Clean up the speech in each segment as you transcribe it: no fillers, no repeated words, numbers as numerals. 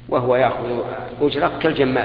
وهو يأخذ أجرة كالجمال.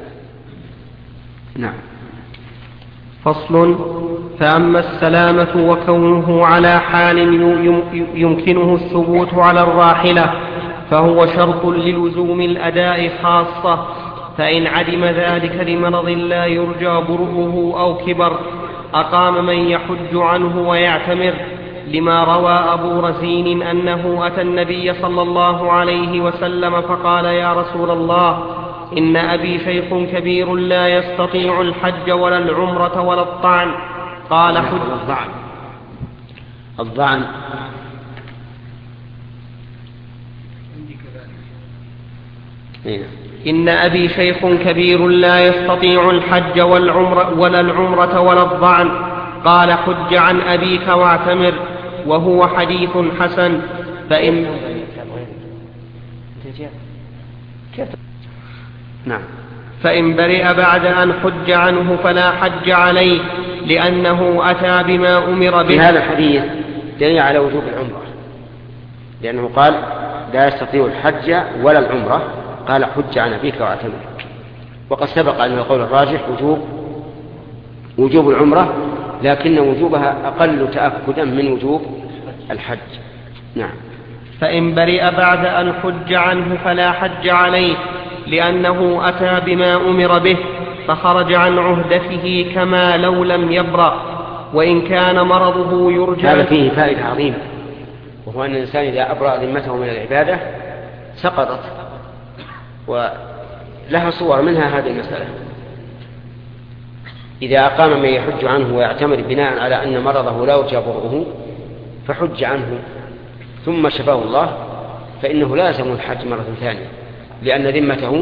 نعم. فصل. فأما السلامة وكونه على حال يمكنه الثبوت على الراحلة فهو شرط للزوم الأداء خاصة، فإن عدم ذلك لمرض لا يرجى برؤه أو كبر أقام من يحج عنه ويعتمر، لما روى أبو رزين أنه أتى النبي صلى الله عليه وسلم فقال: يا رسول الله، إن أبي شيخ كبير لا يستطيع الحج ولا العمرة ولا الطعن. قال: حج. الضعن إن أبي شيخ كبير لا يستطيع الحج ولا العمرة ولا الضعن. قال: حج عن أبيك واعتمر. وهو حديث حسن. فإن برئ بعد أن حج عنه فلا حج عليه، لأنه أتى بما أمر به. في هذا الحديث دليل على وجوب العمرة، لأنه قال: لا يستطيع الحج ولا العمرة، قال: حج عن أبيك واعتمر. وقد سبق أن القول الراجح وجوب العمرة، لكن وجوبها أقل تأكدا من وجوب الحج. نعم. فإن برئ بعد أن حج عنه فلا حج عليه، لأنه أتى بما أمر به فخرج عن عهدته كما لو لم يبرأ، وإن كان مرضه يرجى. هذا فيه فائدة عظيمة، وهو أن الإنسان إذا أبرأ ذمته من العبادة سقطت، ولها صور منها هذه المسألة. إذا أقام من يحج عنه ويعتمر بناء على أن مرضه لا يرجى برؤه فحج عنه ثم شفاه الله، فإنه لا يلزم الحج مرة ثانية، لأن ذمته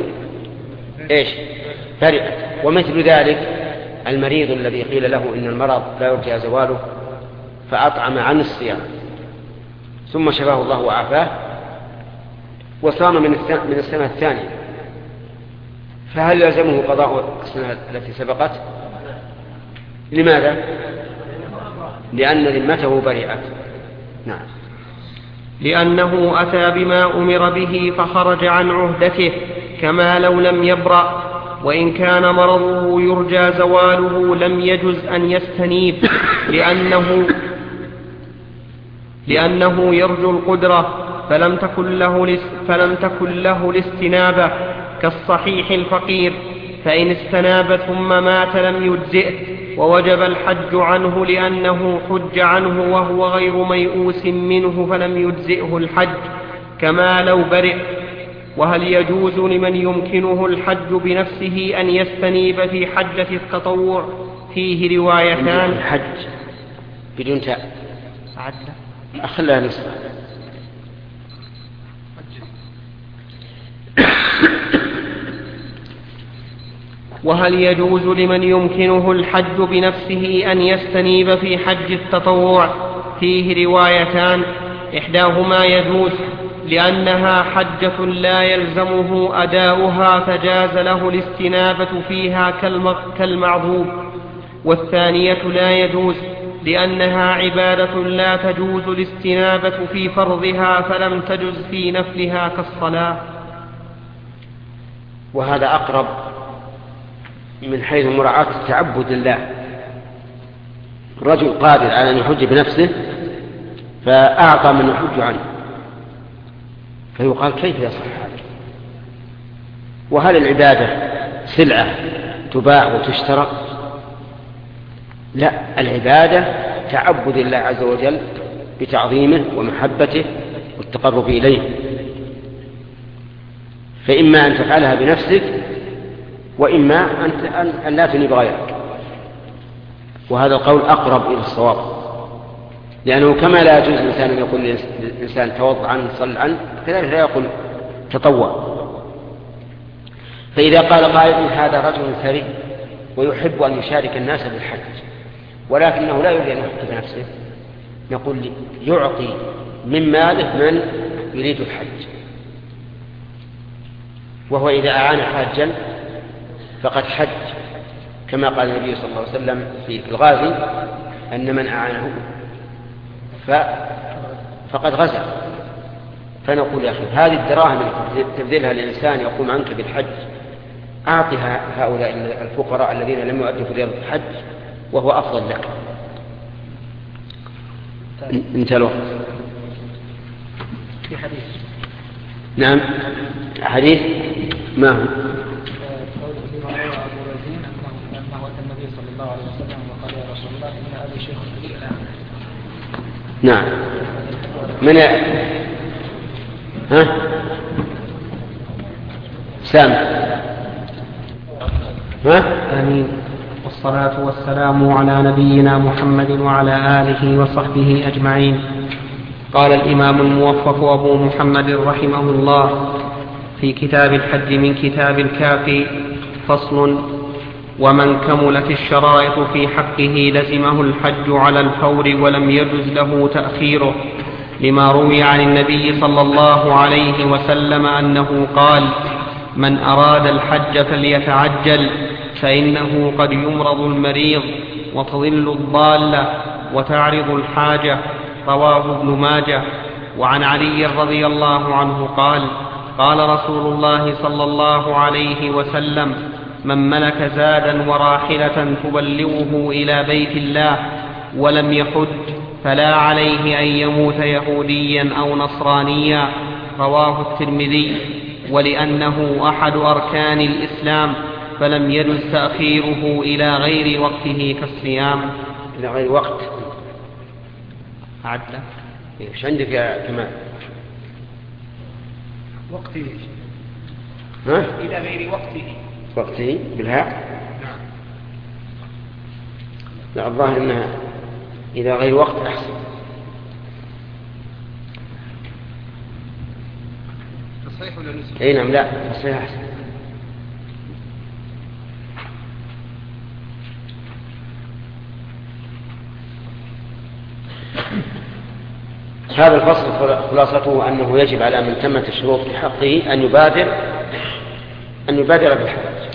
برئت. ومثل ذلك المريض الذي قيل له إن المرض لا يرجى زواله فأطعم عن الصيام ثم شفاه الله وعافاه وصام من السنة الثانية، فهل يلزمه قضاء السنة التي سبقت؟ لماذا؟ لأن ذمته برئت. نعم. لأنه أتى بما أمر به فخرج عن عهدته كما لو لم يبرأ، وإن كان مرضه يرجى زواله لم يجز أن يستنيب، لأنه يرجو القدرة فلم تكن له الاستنابة كالصحيح الفقير، فإن استناب ثم مات لم يجزئه، ووجب الحج عنه لأنه حج عنه وهو غير ميؤوس منه فلم يجزئه الحج كما لو برئ. وهل يجوز لمن يمكنه الحج بنفسه أن يستنيب في حجة التطوع؟ فيه روايتان. الحج بدون تاء أخلها نصف. وهل يجوز لمن يمكنه الحج بنفسه أن يستنيب في حج التطوع؟ فيه روايتان. إحداهما يجوز لأنها حجة لا يلزمه أداؤها فجاز له الاستنابة فيها كالمعذوب، والثانية لا يجوز لأنها عبادة لا تجوز الاستنابة في فرضها فلم تجز في نفلها كالصلاة. وهذا أقرب من حيث مراعاة التعبد لله. رجل قادر على أن يحج بنفسه فأعطى من يحج عنه، فيقال كيف يصح هذا؟ وهل العبادة سلعة تباع وتشترى؟ لا، العبادة تعبد الله عز وجل بتعظيمه ومحبته والتقرب إليه، فإما أن تفعلها بنفسك وإما أن لا تنيب غيرك. وهذا القول أقرب إلى الصواب، لأنه كما لا يجوز الإنسان أن يقول للإنسان توضأ عنه صل عنه، كذلك لا يقول تطوع. فإذا قال قائل هذا رجل ثري ويحب أن يشارك الناس بالحج ولكنه لا يريد أن يحج بنفسه، نقول يعطي من ماله من يريد الحج، وهو إذا أعان حاجا فقد حج، كما قال النبي صلى الله عليه وسلم في الغازي أن من أعانه فقد غزا. فنقول يا أخي هذه الدراهم التي تبذلها الإنسان يقوم عنك بالحج أعطها هؤلاء الفقراء الذين لم يؤدوا فريضة الحج وهو أفضل لك. انتهى الوقت. في حديث. نعم حديث ما هو؟ أنه أتى النبي صلى الله عليه وسلم وقال يا رسول الله إن أبي شيخ كبير الآن. نعم من ها سام ها آمين. والصلاة والسلام على نبينا محمد وعلى آله وصحبه أجمعين. قال الإمام الموفق أبو محمد رحمه الله في كتاب الحج من كتاب الكافي: فصل: ومن كملت الشرائط في حقه لزمه الحج على الفور ولم يجز له تأخيره، لما روي عن النبي صلى الله عليه وسلم أنه قال: من أراد الحج فليتعجل فإنه قد يمرض المريض وتضل الضالة وتعرض الحاجة. رواه ابن ماجه. وعن علي رضي الله عنه قال: قال رسول الله صلى الله عليه وسلم: من ملك زادا وراحلة تبلغه إلى بيت الله ولم يحج فلا عليه أن يموت يهوديا أو نصرانيا. رواه الترمذي. ولأنه أحد أركان الإسلام فلم يجز تأخيره إلى غير وقته كالصيام. إلى غير وقت عدل. إيش عندك يا كمال؟ وقته. ها؟ إلى غير وقته. وقته بالهاء؟ نعم. لا الظاهر إنها إلى غير وقت أحسن. صحيح ولا نسخ؟ أي نعم لا صحيح أحسن. هذا الفصل خلاصته أنه يجب على من تمت الشروط في حقه أن يبادر بالحج.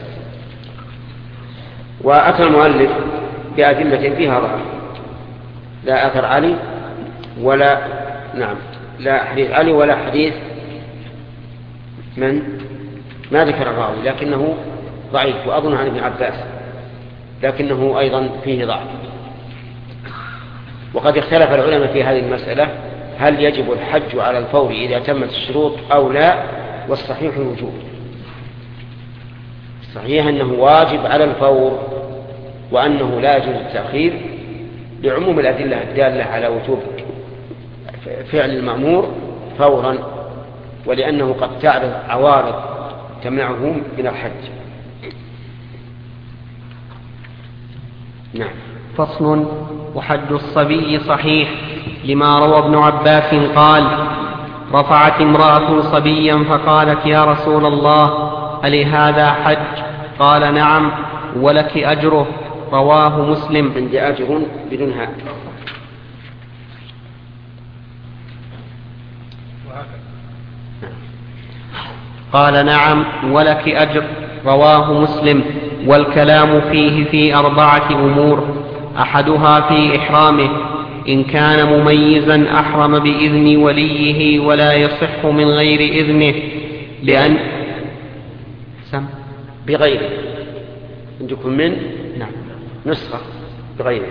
وأتى المؤلف بأدلة فيها ضعف، لا أثر علي ولا لا حديث علي ولا حديث من ما ذكر الراوي لكنه ضعيف، وأظن عن ابن عباس لكنه أيضا فيه ضعف. وقد اختلف العلماء في هذه المسألة: هل يجب الحج على الفور إذا تمت الشروط أو لا؟ والصحيح الوجوب. الصحيح أنه واجب على الفور، وأنه لا يجوز التأخير لعموم الأدلة الدالة على وجوب فعل المأمور فورا، ولأنه قد تعرض عوارض تمنعه من الحج. نعم. فصل: وحج الصبي صحيح، لما روى ابن عباس قال: رفعت امرأة صبيا فقالت: يا رسول الله ألهذا حج؟ قال: نعم ولك أجره. رواه مسلم. عندي أجر بدون هاء. قال: نعم ولك أجر. رواه مسلم. والكلام فيه في 4 أمور: أحدها في إحرامه، إن كان مميزا أحرم بإذن وليه ولا يصح من غير إذنه، لأن بغيره عندكم من نعم نسخة بغيره.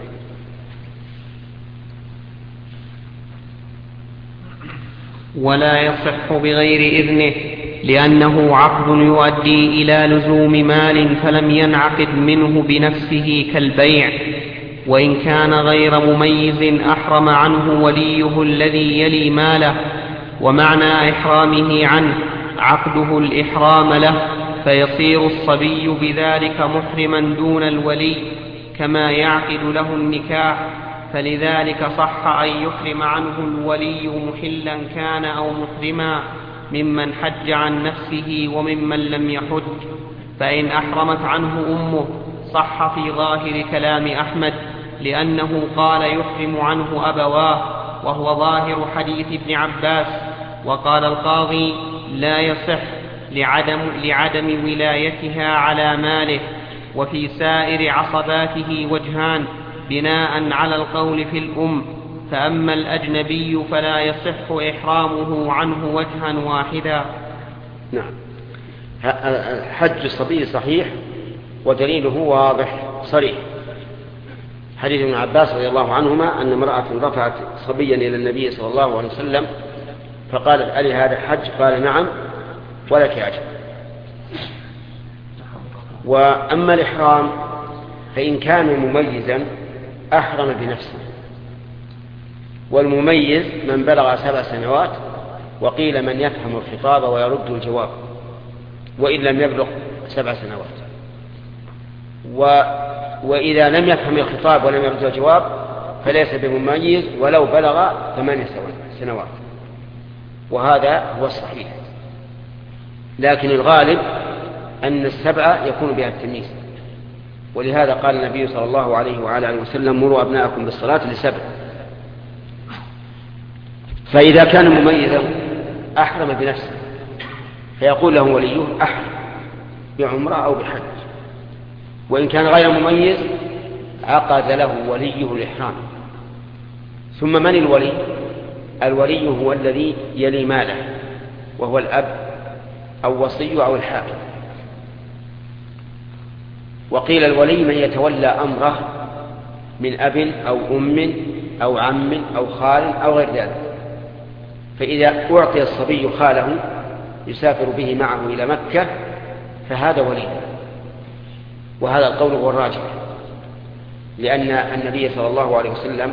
ولا يصح بغير إذنه لأنه عقد يؤدي إلى لزوم مال فلم ينعقد منه بنفسه كالبيع. وإن كان غير مميز أحرم عنه وليه الذي يلي ماله، ومعنى إحرامه عنه عقده الإحرام له، فيصير الصبي بذلك محرما دون الولي كما يعقد له النكاح. فلذلك صح أن يحرم عنه الولي محلا كان أو محرما ممن حج عن نفسه وممن لم يحج. فإن أحرمت عنه أمه صح في ظاهر كلام أحمد، لأنه قال يحرم عنه أبواه، وهو ظاهر حديث ابن عباس. وقال القاضي: لا يصح لعدم ولايتها على ماله. وفي سائر عصباته وجهان بناء على القول في الأم: فأما الأجنبي فلا يصح إحرامه عنه وجها واحدا. نعم. حج الصبي صحيح ودليله واضح صريح. حديث ابن عباس رضي الله عنهما أن امرأة رفعت صبيا إلى النبي صلى الله عليه وسلم فقالت: ألي هذا حج؟ قال: نعم ولك أجر. وأما الإحرام فإن كان مميزا أحرم بنفسه، والمميز من بلغ 7 سنوات، وقيل من يفهم الخطاب ويرد الجواب وإن لم يبلغ 7 سنوات. وإذا لم يفهم الخطاب ولم يرد الجواب فليس بمميز ولو بلغ 8 سنوات، وهذا هو الصحيح. لكن الغالب أن 7 يكون بها التمييز، ولهذا قال النبي صلى الله عليه وعلى آله وسلم: مروا أبناءكم بالصلاة ل7. فإذا كان مميزا أحرم بنفسه فيقول له وليه: أحرم بعمرة أو بحج. وإن كان غير مميز عقد له وليه الإحرام. ثم من الولي؟ الولي هو الذي يلي ماله، وهو الأب أو وصي أو الحاكم. وقيل الولي من يتولى أمره من أب أو أم أو عم أو خال أو غير ذلك. فإذا أعطي الصبي خاله يسافر به معه إلى مكة فهذا ولي. وهذا القول هو الراجح، لأن النبي صلى الله عليه وسلم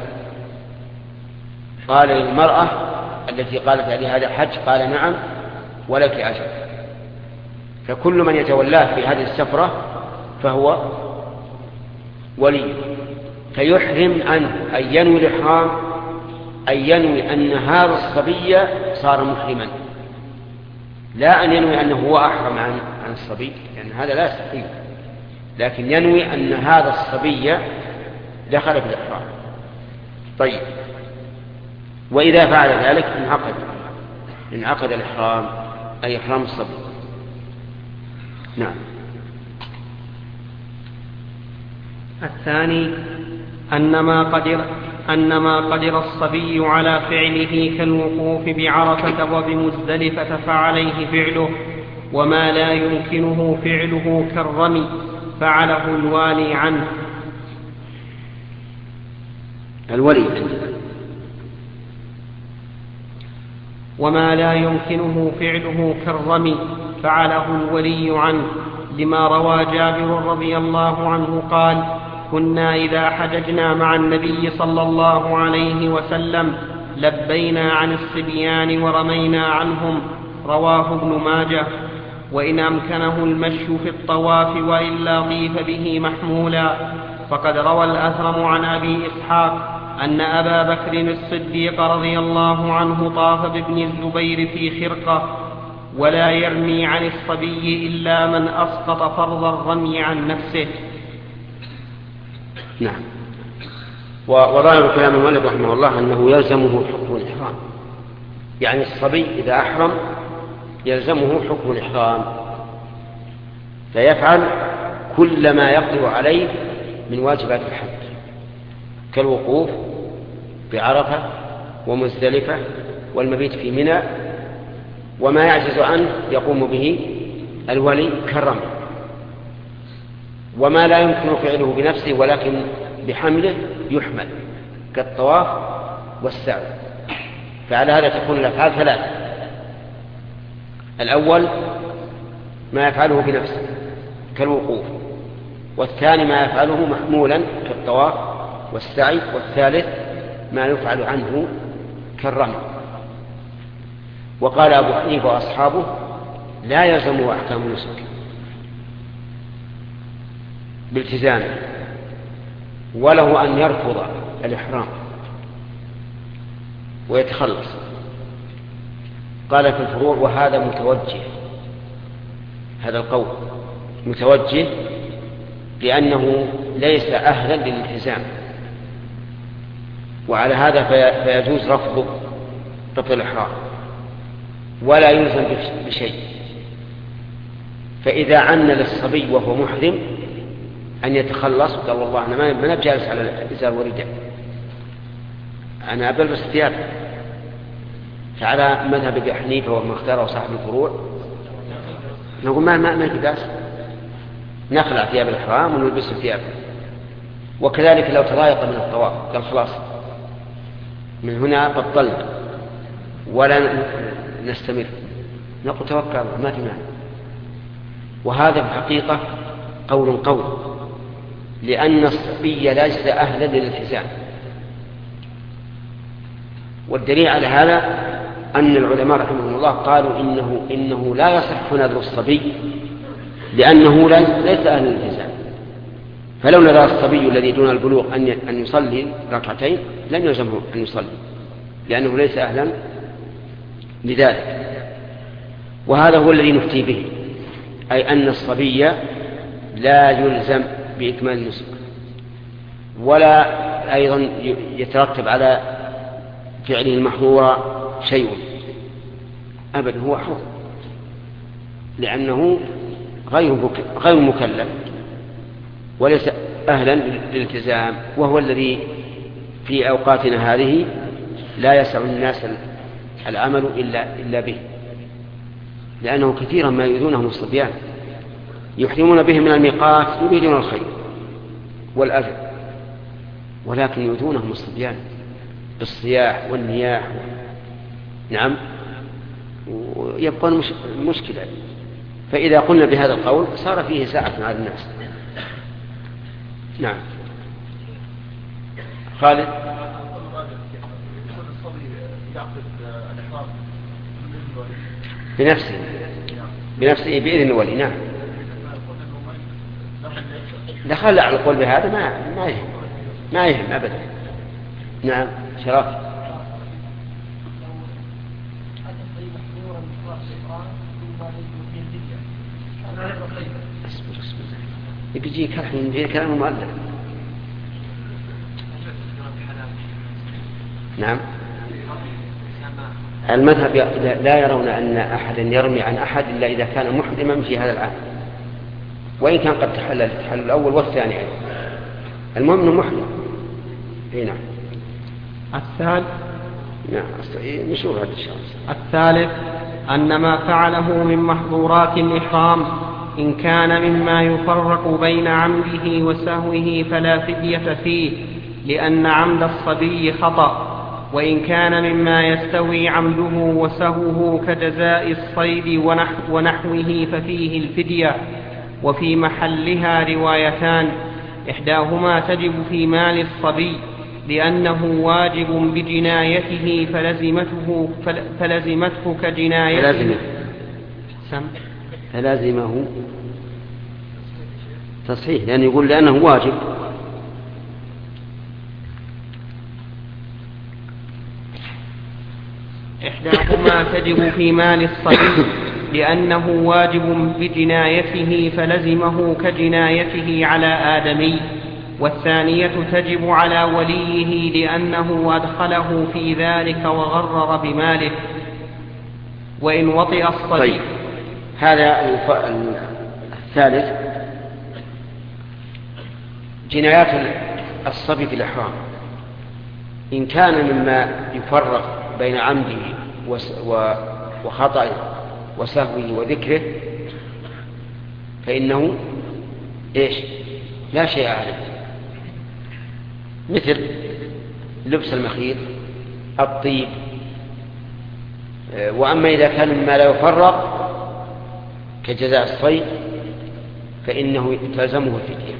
قال للمرأة التي قالت لي هذا حج قال: نعم ولك أجر. فكل من يتولاه في هذه السفرة فهو ولي. فيحرم عنه أن ينوي الإحرام، أن ينوي أن هذا الصبي صار محرما، لا أن ينوي أنه هو أحرم عن الصبي، لأن هذا لا يستحيل، لكن ينوي أن هذا الصبي دخل في الإحرام. طيب، وإذا فعل ذلك انعقد الإحرام، أي إحرام الصبي. نعم. الثاني أن ما قدر الصبي على فعله كالوقوف بعرفة وبمزدلفة فعليه فعله، وما لا يمكنه فعله كالرمي فعله الوالي عنه. وما لا يمكنه فعله كالرمي فعله الولي عنه، لما روى جابر رضي الله عنه قال: كنا إذا حججنا مع النبي صلى الله عليه وسلم لبينا عن الصبيان ورمينا عنهم. رواه ابن ماجه. وإن أمكنه المشي في الطواف وإلا طيف به محمولا. فقد روى الأثرم عن أبي إسحاق أن أبا بكر الصديق رضي الله عنه طاف بابن الزبير في خرقة، ولا يرمي عن الصبي إلا من أسقط فرض الرمي عن نفسه. نعم. وظاهر كلام المؤلف رحمه الله أنه يلزمه حكم الإحرام، يعني الصبي إذا أحرم يلزمه حكم الإحرام، فيفعل كل ما يقدر عليه من واجبات الحج كالوقوف بعرفة ومزدلفة والمبيت في منى، وما يعجز عنه يقوم به الولي كالرمي. وما لا يمكن فعله بنفسه ولكن بحمله يحمل كالطواف والسعي. فعلى هذا تكون الأفعال 3: الأول ما يفعله بنفسه كالوقوف، والثاني ما يفعله محمولا كالطواف والسعي، والثالث ما يفعل عنه كالرمي. وقال أبو حنيفة وأصحابه: لا يلزمه أحكام النسك بالتزامه، وله أن يرفض الإحرام ويتخلص. قال في الفروع: وهذا متوجه، هذا القول متوجه لأنه ليس أهلا للالتزام، وعلى هذا فيجوز رفض الإحرام ولا يلزم بشيء. فإذا عن للصبي وهو محرم أن يتخلص، قال: والله أنا ما نبجالس على الإزار والرداء، أنا بلبس ثياب. فعلى مذهب أبي حنيفة وما اختاره صاحب الفروع نقول ما في بأس، نخلع ثياب الإحرام ونلبس الثياب. وكذلك لو تضايق من الطواف قال خلاص من هنا بطلنا ولا نستمر، نقول توكل ما في معنى. وهذا في الحقيقة قول قوي، لأن الصبي ليس أهلا للالتزام. والدليل على هذا أن العلماء رحمهم الله قالوا إنه لا يصح نذر الصبي لأنه ليس أهلا للالتزام. فلو نذر الصبي الذي دون البلوغ أن يصلي ركعتين لم يلزمه أن يصلي لأنه ليس أهلا لذلك. وهذا هو الذي نفتي به، أي أن الصبي لا يلزم بإكمال النسك، ولا أيضا يترتب على فعله المحظور شيء أبدا، هو حر لأنه غير مكلف وليس أهلا للالتزام، وهو الذي في أوقاتنا هذه لا يسع الناس العمل إلا به، لأنه كثيرا ما يؤذونهم الصبيان يحرمون بهم من الميقات يريدون الخير والأذى، ولكن يؤذونهم الصبيان بالصياح والنياح. نعم، ويبقون مشكلة. فإذا قلنا بهذا القول صار فيه ساعة على الناس. نعم. خالد بنفسه بإذن الولي. نعم، دخل على القول بهذا ما يهم أبدا. نعم شرف. بيجيك الحين في كلام مؤلف. نعم، المذهب لا يرون أن أحدا يرمي عن أحد إلا إذا كان محرما في هذا العام، وإن كان قد تحلل الأول والثاني أيضا، المهم أنه محرم. نعم. الثالث مشهور هذا الشيء. الثالث أن ما فعله من محظورات الإحرام إن كان مما يفرق بين عمده وسهوه فلا فدية فيه، لأن عمد الصبي خطأ، وإن كان مما يستوي عمده وسهوه كجزاء الصيد ونحوه ففيه الفدية. وفي محلها روايتان، إحداهما تجب في مال الصبي لأنه واجب بجنايته فلزمته كجنايته. فلازمه تصحيح، لأنه يقول لأنه واجب. إحداهما تجب في مال الصبي لأنه واجب بجنايته فلزمه كجنايته على آدمي، والثانية تجب على وليه لأنه أدخله في ذلك وغرر بماله. وإن وطئ الصبي. طيب، هذا الثالث جنايات الصبي في الإحرام إن كان مما يفرق بين عمده وخطأه وسهوه وذكره فإنه لا شيء عليه، مثل لبس المخيط، الطيب. وأما إذا كان مما لا يفرق كجزاء الصيد فإنه تلزمه الفدية.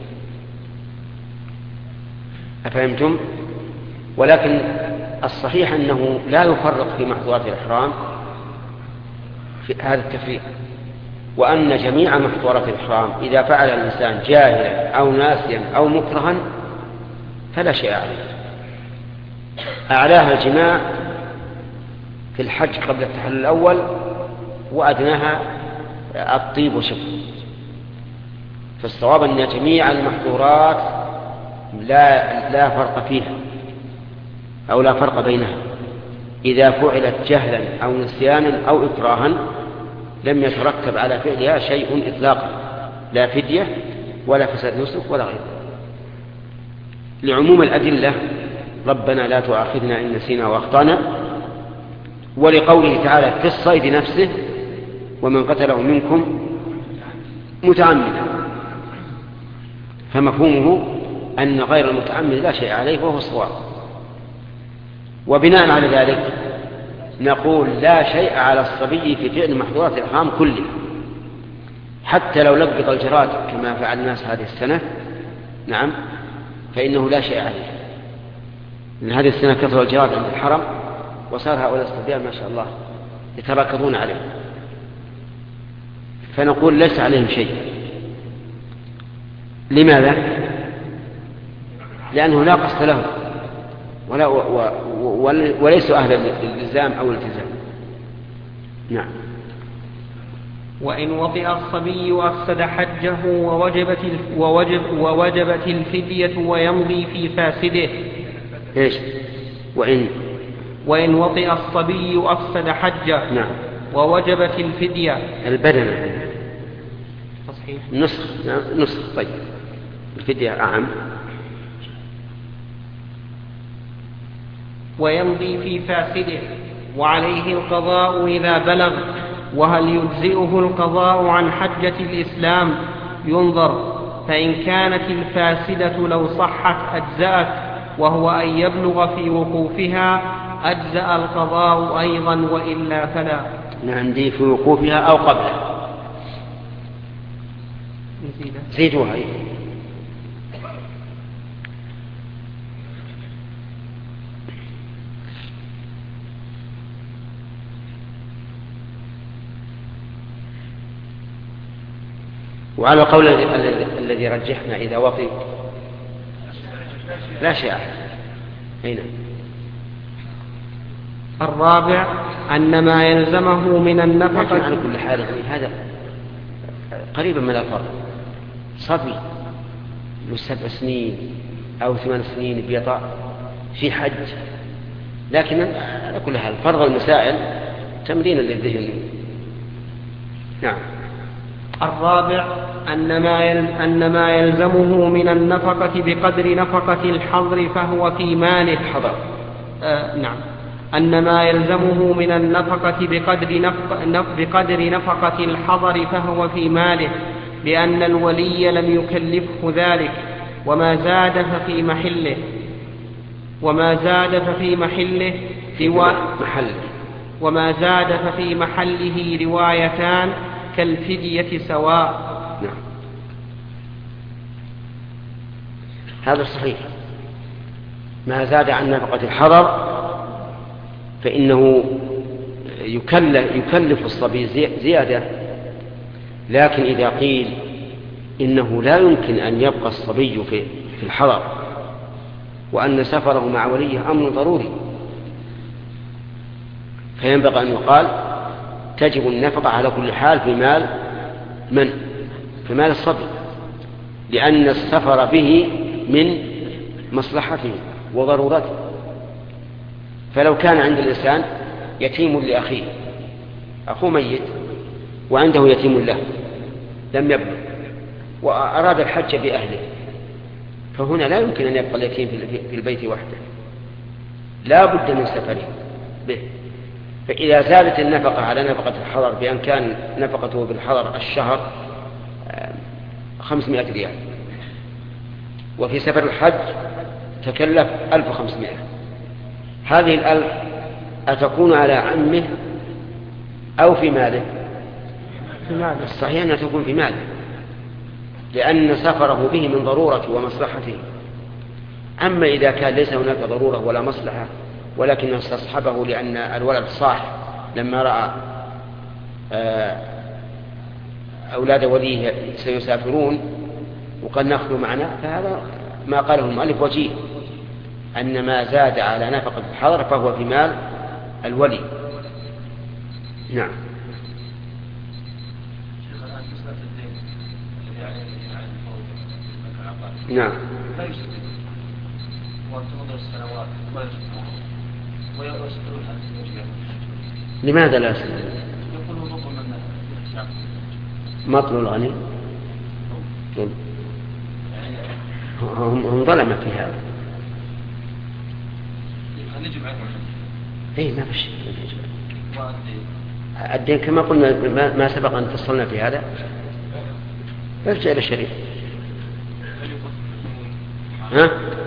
أفهمتم؟ ولكن الصحيح أنه لا يفرق في محظورات الإحرام في هذا التفريق، وأن جميع محظورات الإحرام إذا فعل الإنسان جاهلا أو ناسيا أو مكرها فلا شيء عليه. أعلاها الجماع في الحج قبل التحلل الأول، وأدناها الطيب وشبه. فالصواب أن جميع المحظورات لا فرق فيها أو لا فرق بينها، إذا فعلت جهلا أو نسيانا أو إكراها لم يترتب على فعلها شيء إطلاقا، لا فدية ولا فساد نسك ولا غيره، لعموم الأدلة ربنا لا تؤاخذنا إن نسينا وأخطأنا، ولقوله تعالى في الصيد نفسه ومن قتله منكم متعمدا، فمفهومه أن غير المتعمد لا شيء عليه وهو الصواب. وبناء على ذلك نقول لا شيء على الصبي في فعل محظورات الإحرام كله، حتى لو لقط الجراد كما فعل الناس هذه السنة، نعم، فإنه لا شيء عليه، لأن هذه السنة كثر الجراد عند الحرم، وصار هؤلاء الصبيان ما شاء الله يتراكضون عليه، فنقول ليس عليهم شيء. لماذا؟ لأنه لا قصد له وليسوا أهلا للإلزام أو الالتزام. نعم. وإن وطئ الصبي أفسد حجه ووجبت الفدية ويمضي في فاسده. إيش؟ وإن وطئ الصبي أفسد حجه. نعم. ووجبت الفدية. البدنة تصحيح نصف. طيب الفدية أعم. ويمضي في فاسده وعليه القضاء إذا بلغ. وهل يجزئه القضاء عن حجة الإسلام؟ ينظر، فإن كانت الفاسدة لو صحت أجزأت، وهو أن يبلغ في وقوفها أجزأ القضاء أيضا، وإلا فلا. نعم، دي في وقوفها أو قبلها. زيدوها. وعلى القول الذي رجحنا إذا وطئ لا شيء هنا. الرابع أن ما يلزمه من النفقة. على كل حال هذا قريبا من الفرض. صبي له 7 سنين أو 8 سنين بيطأ في حج، لكن على كل حال فرض المسائل تمرين للذهن. نعم. الرابع أن ما يلزمه من النفقة بقدر نفقة الحضر فهو في ماله. نعم. أن ما يلزمه من النفقة بقدر نفقة الحضر فهو في ماله، لأن الولي لم يكلفه ذلك، وما زاد ففي محله روايتان كالفدية سواء. نعم. هذا صحيح. ما زاد عن نفقة الحضر فإنه يكلف الصبي زيادة، لكن إذا قيل إنه لا يمكن أن يبقى الصبي في الحضر وأن سفره مع وليه أمر ضروري، فينبغي أن يقال تجب النفقة على كل حال في مال في مال الصبي، لأن السفر به من مصلحته وضرورته. فلو كان عند الإنسان يتيم لأخيه، أخوه ميت وعنده يتيم له لم يبلغ وأراد الحج بأهله، فهنا لا يمكن أن يبقى اليتيم في البيت وحده، لا بد من سفره به. فإذا زادت النفقة على نفقة الحضر بأن كان نفقته بالحضر الشهر 500 ريال، وفي سفر الحج تكلف 1500، هذه 1000 أتكون على عمه أو في ماله؟ الصحيح أنها تكون في ماله، لأن سفره به من ضرورة ومصلحته. أما إذا كان ليس هناك ضرورة ولا مصلحة ولكن استصحبه لأن الولد صاح لما رأى أولاد وليه سيسافرون وقد نأخذ معنا، فهذا ما قاله المؤلف وجيه، أن ما زاد على نفقة الحضر فهو في مال الولي. نعم. نعم. لماذا لا يسلم؟ مطل الغني هم ظلمة في هذا، نجب عنه. إيه ما في شيء. الدين كما قلنا ما سبق أن فصلنا في هذا. ارجع إلى الشريف. ها؟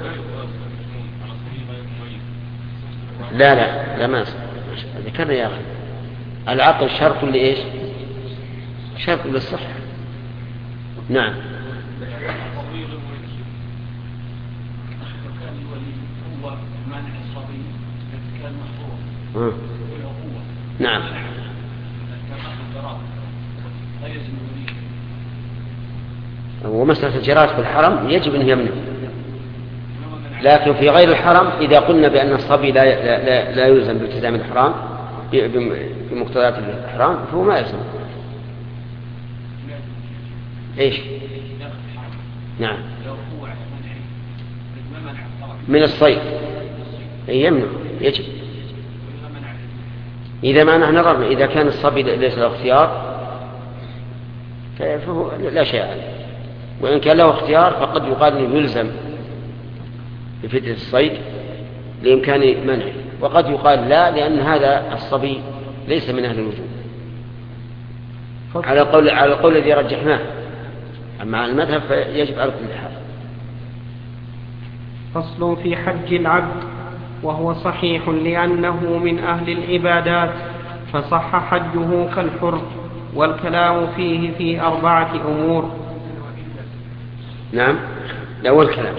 لا ما ذكرنا يا أخي العقل شرط لإيش؟ شرط للصحة. نعم. نعم. ومسألة الجراد في الحرم يجب أن يمنع، لكن في غير الحرم إذا قلنا بأن الصبي لا يلزم بالتزام الحرام بمقتضيات الحرام فهو ما يلزم. إيش؟ نعم. من الصيد يمنع يجب. إذا ما نحن نظرنا إذا كان الصبي ليس له اختيار فهو لا شيء عليه، وإن كان له اختيار فقد يقال أنه يلزم بفتنة الصيد لإمكان منعه، وقد يقال لا لأن هذا الصبي ليس من أهل الوجوب على القول الذي رجحناه. أما على المذهب فيجب على كل حال. فصل في حج العبد، وهو صحيح لأنه من أهل العبادات فصح حجه كالحر، والكلام فيه في 4 أمور. نعم الأول كلام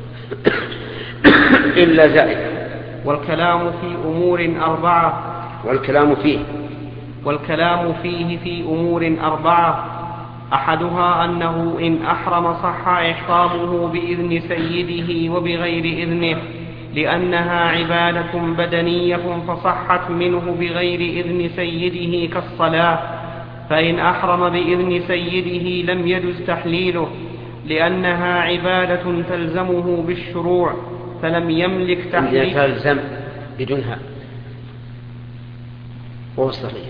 إلا زائد. والكلام في أمور 4. والكلام فيه في أمور 4. أحدها أنه إن أحرم صح إحرامه بإذن سيده وبغير إذنه، لأنها عبادة بدنية فصحت منه بغير إذن سيده كالصلاة. فإن أحرم بإذن سيده لم يجز تحليله، لأنها عبادة تلزمه بالشروع فلم يملك تحليله. تلزم بدونها وهو صحيح.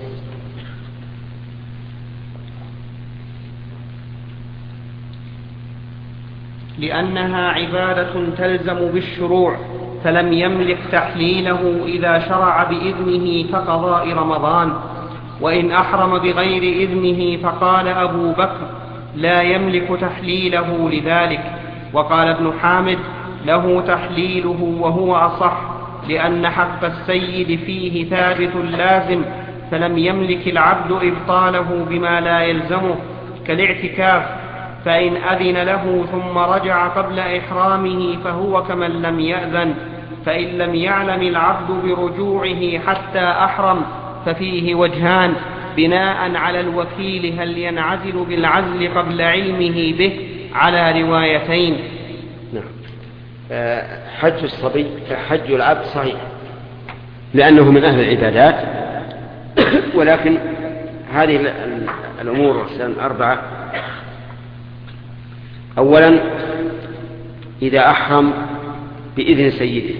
لأنها عبادة تلزم بالشروع فلم يملك تحليله إذا شرع بإذنه كقضاء رمضان. وإن أحرم بغير إذنه فقال أبو بكر لا يملك تحليله لذلك. وقال ابن حامد له تحليله وهو أصح، لأن حق السيد فيه ثابت لازم، فلم يملك العبد إبطاله بما لا يلزمه كالاعتكاف، فإن أذن له ثم رجع قبل إحرامه فهو كمن لم يأذن. فإن لم يعلم العبد برجوعه حتى أحرم ففيه وجهان بناء على الوكيل هل ينعزل بالعزل قبل علمه به على روايتين. نعم. حج الصبي حج العبد صحيح لأنه من أهل العبادات ولكن هذه الأمور 4. أولا إذا أحرم بإذن سيده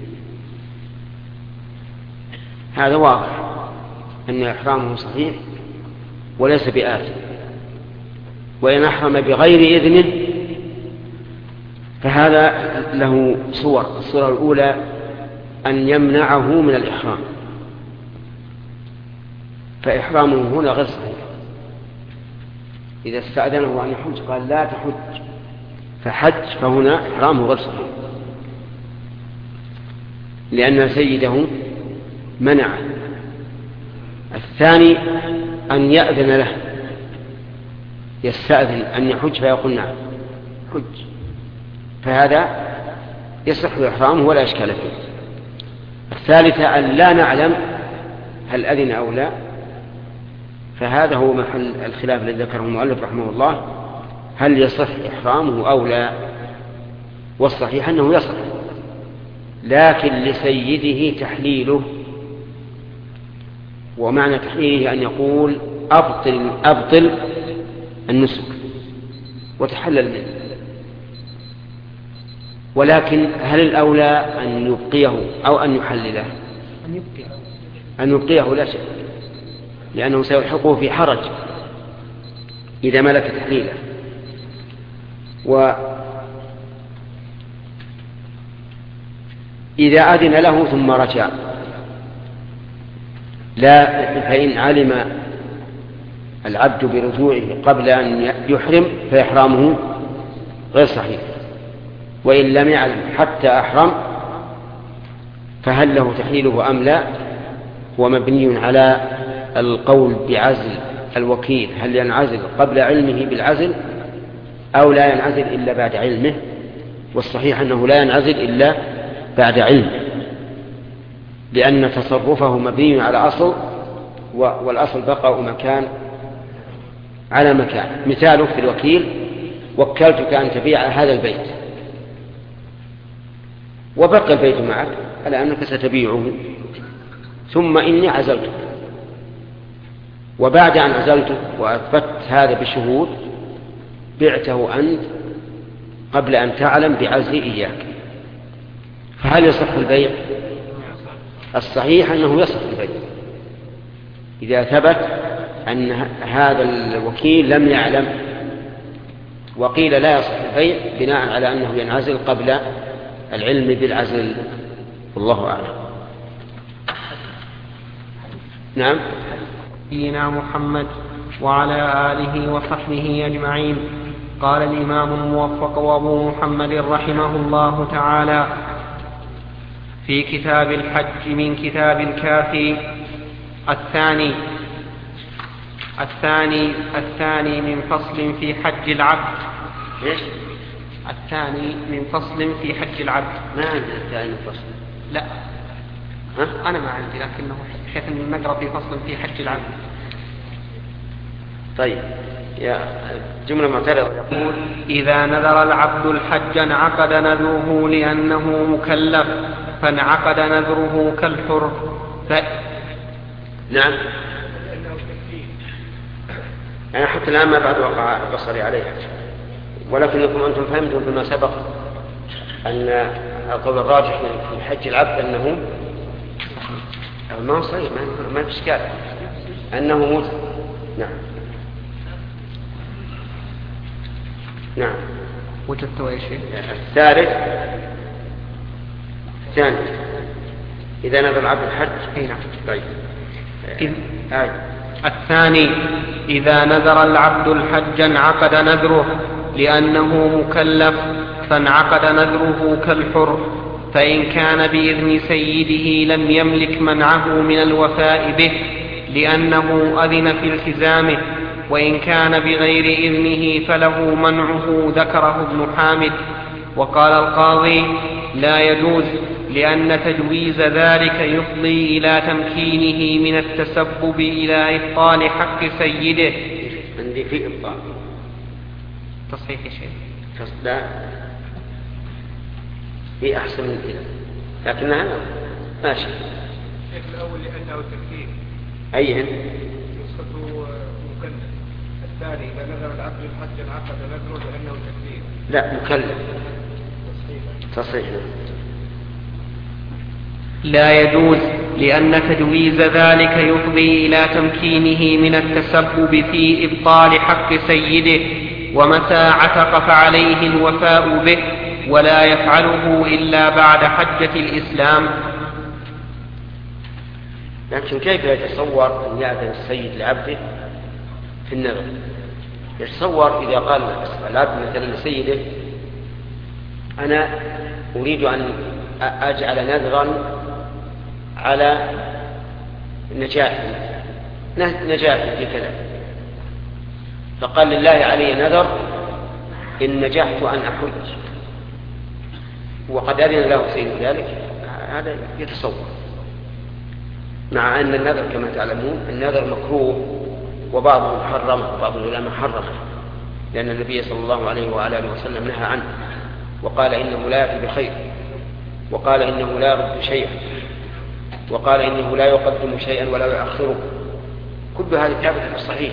هذا واضح أن إحرامه صحيح وليس بآثم. وإن أحرم بغير إذنه فهذا له صور. الصورة الأولى أن يمنعه من الإحرام فإحرامه هنا غير صحيح. إذا استأذنه أن يحج قال لا تحج فحج فهنا إحرامه غير صحيح لأن سيده منعه. الثاني أن يأذن له يستأذن أن يحج فيقول نعم حج فهذا يصح إحرامه ولا إشكال فيه. الثالثة أن لا نعلم هل أذن أو لا، فهذا هو محل الخلاف الذي ذكره المؤلف رحمه الله هل يصح إحرامه أو لا. والصحيح أنه يصح لكن لسيده تحليله. ومعنى تحليله أن يقول أبطل النسك وتحلل منه. ولكن هل الأولى أن يبقيه أو أن يحلله؟ أن يبقيه لا شك لأنه سيلحقه في حرج إذا ملك تحليله. إذا أذن له ثم رجع، لا، فإن علم العبد برجوعه قبل أن يحرم فإحرامه غير صحيح، وإن لم يعلم حتى أحرم فهل له تحليله أم لا؟ هو مبني على القول بعزل الوكيل، هل ينعزل قبل علمه بالعزل أو لا ينعزل إلا بعد علمه، والصحيح أنه لا ينعزل إلا بعد علمه، لأن تصرفه مبني على أصل، والأصل بقاء مكان على مكان. مثاله في الوكيل: وكلتك أن تبيع هذا البيت، وبقى البيت معك على أنك ستبيعه، ثم إني عزلتك، وبعد أن عزلتك وأثبت هذا بشهود بعته أنت قبل أن تعلم بعزلي إياك، فهل يصح البيع؟ الصحيح أنه يصح البيع إذا ثبت أن هذا الوكيل لم يعلم، وقيل لا يصح البيع بناء على أنه ينعزل قبل العلم بالعزل، والله أعلم. نعم. نبينا محمد وعلى آله وصحبه أجمعين. قال الإمام الموفق وأبو محمد رحمه الله تعالى في كتاب الحج من كتاب الكافي: الثاني من فصل في حج العبد. إيش؟ الثاني من فصل في حج العبد. ما عندنا الثاني من فصل. لا، ها؟ أنا ما عندي، لكنه حيث نقرأ في فصل في حج العبد. طيب، يا جملة معترضة. يقول: إذا نذر العبد الحج انعقد نذره لأنه مكلف، فانعقد نذره كالحر. نعم. يعني حتى الآن ما بعد وقع بصري عليها، ولكنكم أنتم فهمتم بما سبق أن القول الراجح في حج العبد أنه ما هو صحيح، ما في إشكال أنه موت. نعم. نعم. وجدت أي شيء. الثاني إذا نذر العبد الحج. نعم. طيب. الثاني: إذا نذر العبد الحج انعقد نذره لأنه مكلف، فانعقد نذره كالحر، فإن كان بإذن سيده لم يملك منعه من الوفاء به لأنه أذن في التزامه، وإن كان بغير إذنه فله منعه، ذكره ابن حامد. وقال القاضي: لا يجوز، لأن تجويز ذلك يفضي إلى تمكينه من التسبب إلى إبطال حق سيده. عندي في إبطال تصحيح شيء. لا، في أحسن من كذا، لكنها ماشي. الأول لأنه تكفير. أيهن؟ نسخته مكلف. الثاني إذا نذر العبد الحج انعقد نذره لأنه تكفير. لا، مكلف. تصحيح. لا يجوز، لأن تجويز ذلك يفضي إلى تمكينه من التسبب في إبطال حق سيده، ومتى عتق فعليه الوفاء به، ولا يفعله إلا بعد حجة الإسلام. لكن كيف يتصور أن يأذن السيد لعبده في النذر؟ يتصور إذا قال العبد مثلا لسيده: أنا أريد أن أجعل نذرا على نجاحي في كذا، فقال: لله علي نذر إن نجحت أن أحج، وقد أذن له سيد ذلك، هذا يتصور. مع أن النذر كما تعلمون النذر مكروه، وبعضه محرم وبعض العلماء حرمه، لأن النبي صلى الله عليه وعلى آله وسلم نهى عنه، وقال إنه لا يأتي بخير، وقال إنه لا يرد شيئا، وقال إنه لا يقدم شيئا ولا يؤخره. كل هذه ثابتة في الصحيح.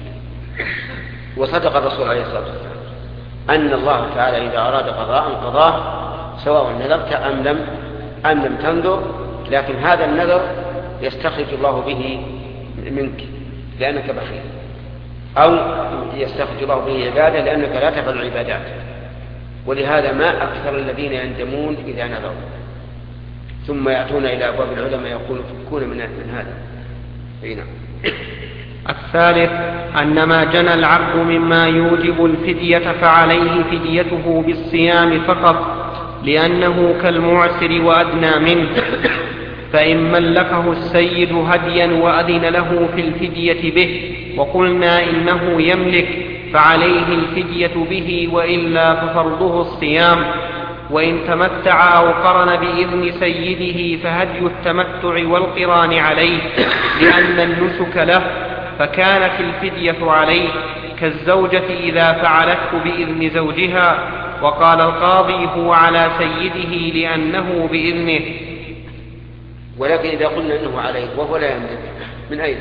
وصدق الرسول عليه الصلاة والسلام أن الله تعالى إذا أراد قضاء قضاه، سواء نذرت أم لم تنذر، لكن هذا النذر يستخرج الله به منك لأنك بخيل، أو يستخرج الله به عبادة لأنك لا تفعل العبادات. ولهذا ما أكثر الذين يندمون إذا نذروا، ثم يأتون إلى أبواب العلماء يقولون فكون من هذا. نعم. الثالث أن ما جنى العبد مما يوجب الفدية فعليه فديته بالصيام فقط، لأنه كالمعسر وأدنى منه. فإن ملكه السيد هديا وأذن له في الفدية به وقلنا إنه يملك فعليه الفدية به، وإلا ففرضه الصيام. وإن تمتع أو قرن بإذن سيده فهدي التمتع والقران عليه، لأن النسك له، فكانت الفدية عليه كالزوجة إذا فعلته بإذن زوجها. وقال القاضي هو على سيده لأنه بإذنه. ولكن إذا قلنا أنه عليه وهو لا يملك من أين؟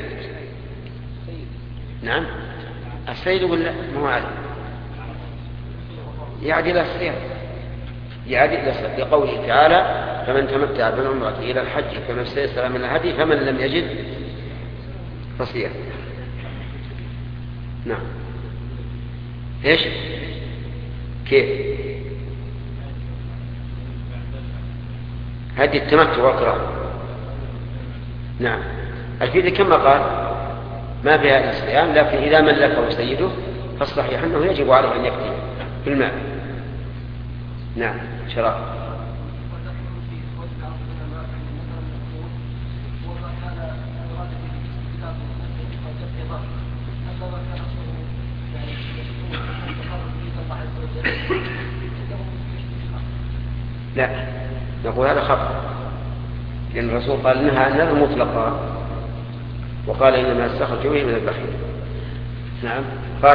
نعم السيد يقول لا ما هو عليه، يعدل الصيام، يعدل لقوله تعالى فمن تمتع بالعمرة إلى الحج فما استيسر من الهدي فمن لم يجد فصيام. نعم. ايش كيف هدي التمتع والقران؟ نعم الفدية كما قال ما فيها الصيام، لكن إذا ملكه سيده فالصحيح أنه يجب عليه أن يفدي بالمال. نعم شراب. لا نقول هذا خطأ، لأن الرسول قال نهى عن النذر مطلقا وقال إنما استخرج به من البخيل. نعم قال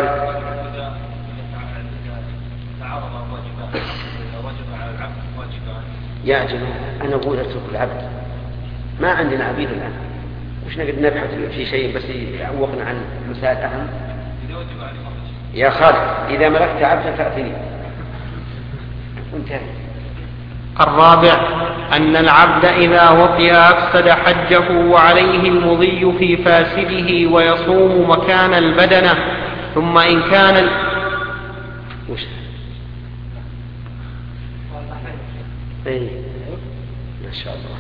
يا جماعة أنا أقول اترك العبد، ما عندنا عبيد الآن، وش نقدر نبحث في شيء بس يعوقنا عن مسائل أهم. يا خالد إذا ملكت عبدا فأتني. انتهى. الرابع أن العبد إذا وطئ أفسد حجه وعليه المضي في فاسده ويصوم مكان البدنة. ثم إن كان وش ايه ما شاء الله.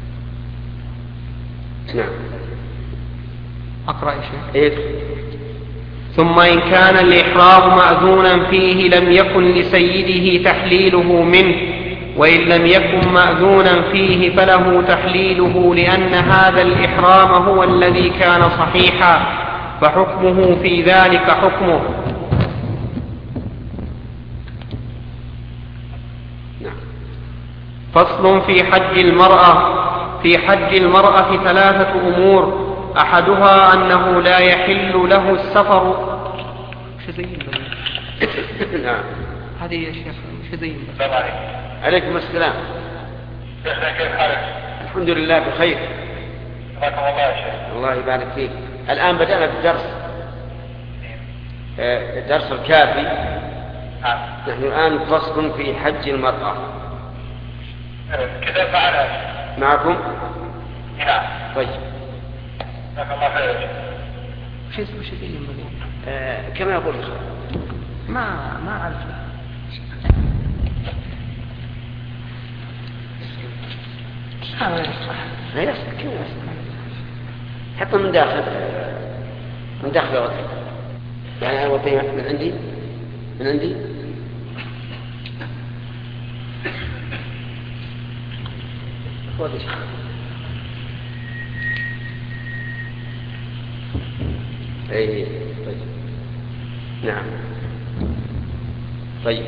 نعم أقرأ شيء. إيه؟ ثم إن كان الإحرام مأذونا فيه لم يكن لسيده تحليله منه، وإن لم يكن مأذونا فيه فله تحليله، لأن هذا الإحرام هو الذي كان صحيحا، فحكمه في ذلك حكمه. فصل في حج المرأة. في حج المرأة 3 أمور، أحدها أنه لا يحل له السفر. نعم هذه يا شيخ شذين. عليكم السلام. كيف حالك؟ الحمد لله بخير. حياكم الله يا شيخ. الله يبارك فيك. الآن بدأنا بالدرس، الدرس الكافي. نحن الآن فصل في حج المرأة. كذا فعلا معكم؟ نعم. طيب جزاك الله خير. شو اسمه شذين؟ كما يقول ما أعرف. لا يصلح كيف يصلح؟ حتى من داخل الوطن. يعني أنا وطني من عندي خذ شيء. أي طيب. نعم طيب.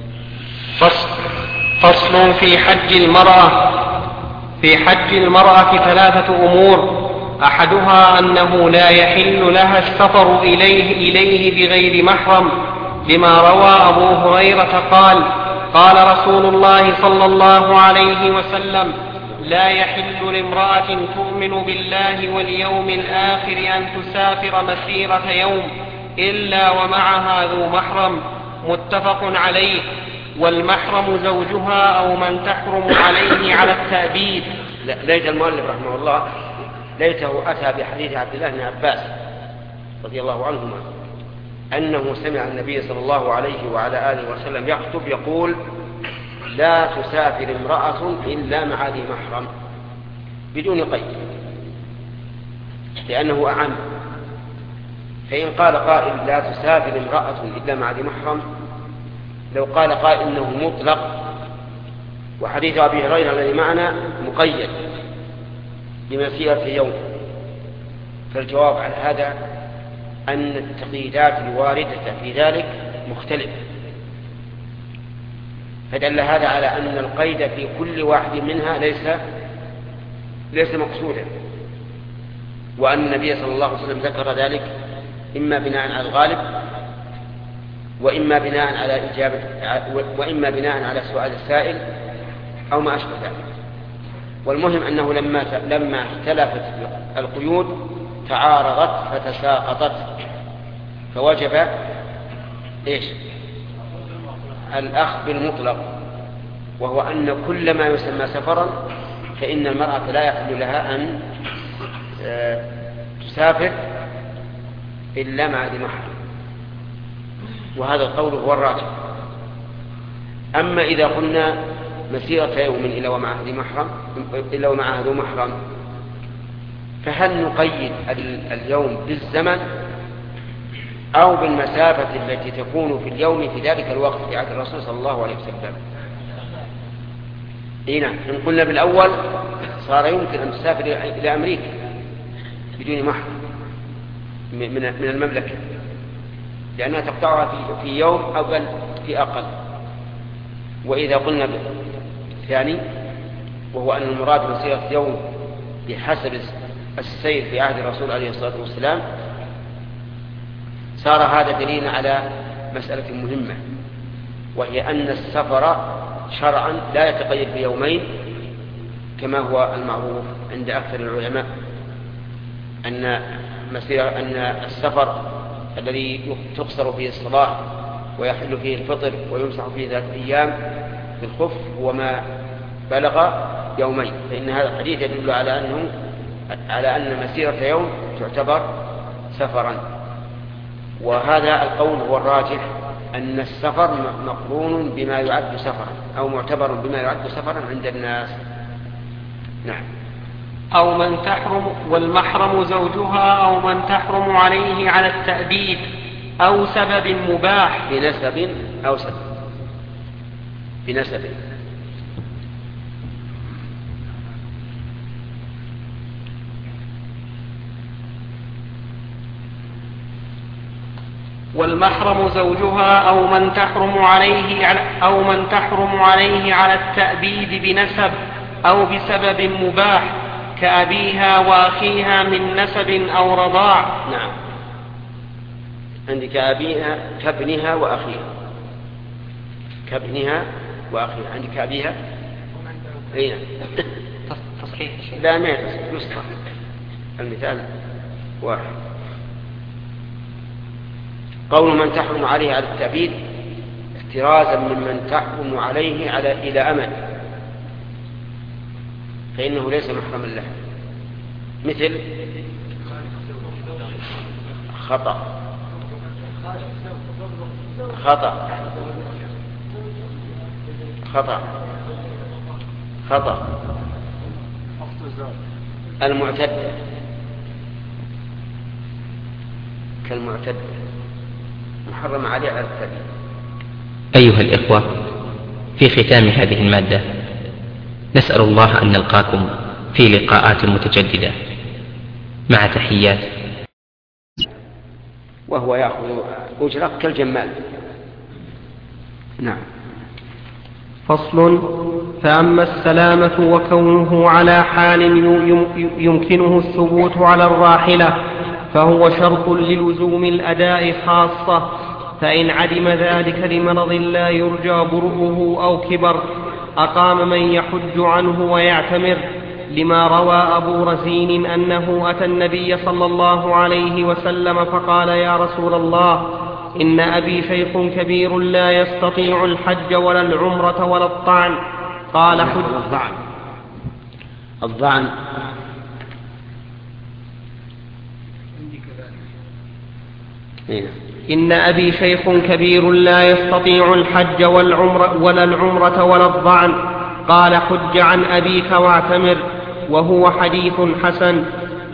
فصل في حج المرأة. في حج المرأة 3 أمور، أحدها أنه لا يحل لها السفر إليه بغير محرم، لما روى أبو هريرة قال: قال رسول الله صلى الله عليه وسلم: لا يحل لامرأة تؤمن بالله واليوم الآخر أن تسافر مسيرة يوم إلا ومعها ذو محرم. متفق عليه. والمحرم زوجها أو من تحرم عليه على التأبيد. ليت المؤلف رحمه الله ليته أتى بحديث عبد الله بن عباس رضي الله عنهما أنه سمع النبي صلى الله عليه وعلى آله وسلم يخطب يقول: لا تسافر امرأة إلا مع ذي محرم بدون قيد، لأنه أعم. فإن قال قائل لا تسافر امرأة إلا مع ذي محرم، لو قال قائل إنه مطلق وحديث أبي هريرة الذي معنا مقيد بمسيرة يوم، فالجواب على هذا أن التقييدات الواردة في ذلك مختلفة، فدل هذا على أن القيد في كل واحد منها ليس مقصودا، وأن النبي صلى الله عليه وسلم ذكر ذلك إما بناء على الغالب وإما بناء على سؤال السائل أو ما أشبه ذلك. والمهم أنه لما اختلفت القيود تعارضت فتساقطت، فوجب الأخذ بالمطلق، وهو أن كل ما يسمى سفرا فإن المرأة لا يحل لها أن تسافر إلا مع ذي محرم، وهذا القول هو الراجح. أما إذا قلنا مسيرة يوم إلا ومعها ذو محرم، فهل نقيد اليوم بالزمن أو بالمسافة التي تكون في اليوم في ذلك الوقت في عهد الرسول صلى الله عليه وسلم؟ نعم، إن قلنا بالأول صار يمكن أن تسافر إلى أمريكا بدون محرم من المملكة، لأنها تقطعها في يوم أو بل في أقل. وإذا قلنا بالثاني وهو أن المراد مسيرة يوم بحسب السير في عهد الرسول عليه الصلاة والسلام، صار هذا دليل على مسألة مهمة، وهي أن السفر شرعا لا يتقيد بيومين كما هو المعروف عند أكثر العلماء، أن السفر الذي تقصر فيه الصلاة ويحل فيه الفطر ويمسح فيه 3 أيام بالخف هو ما بلغ يومين، فإن هذا الحديث يدل على أن مسيرة يوم تعتبر سفرا. وهذا القول هو الراجح، أن السفر مقرون بما يعد سفرا أو معتبر بما يعد سفرا عند الناس. نعم. أو من تحرم والمحرم زوجها أو من تحرم عليه على التأبيد أو سبب مباح بنسب أو سبب بنسب. والمحرم زوجها أو من تحرم عليه على التأبيد بنسب أو بسبب مباح كأبيها وأخيها من نسب أو رضاع. نعم، عندك أبيها كابنها وأخيها، كابنها وأخيها، عندك أبيها هنا تصحيح لا ما يصح، المثال واحد. قول من تحرم عليه على التأبيد احترازا ممن تحرم عليه إلى أمد، فإنه ليس محرما له، مثل خطأ خطأ خطأ خطأ المعتدة كالمعتدة محرم عليه على التأبيد. أيها الإخوة، في ختام هذه المادة نسأل الله أن نلقاكم في لقاءات متجددة، مع تحيات. وهو يأخذ أجرة كالجمال. نعم. فصل. فأما السلامة وكونه على حال يمكنه الثبوت على الراحلة فهو شرط للزوم الأداء خاصة، فإن عدم ذلك لمرض لا يرجى برؤه أو كبر أقام من يحج عنه ويعتمر، لما روى أبو رزين أنه أتى النبي صلى الله عليه وسلم فقال: يا رسول الله، إن أبي شيخ كبير لا يستطيع الحج ولا العمرة ولا الطعن. قال: حج. الضعن إن أبي شيخ كبير لا يستطيع الحج ولا العمرة ولا الضعن، قال حج عن أبيك واعتمر، وهو حديث حسن.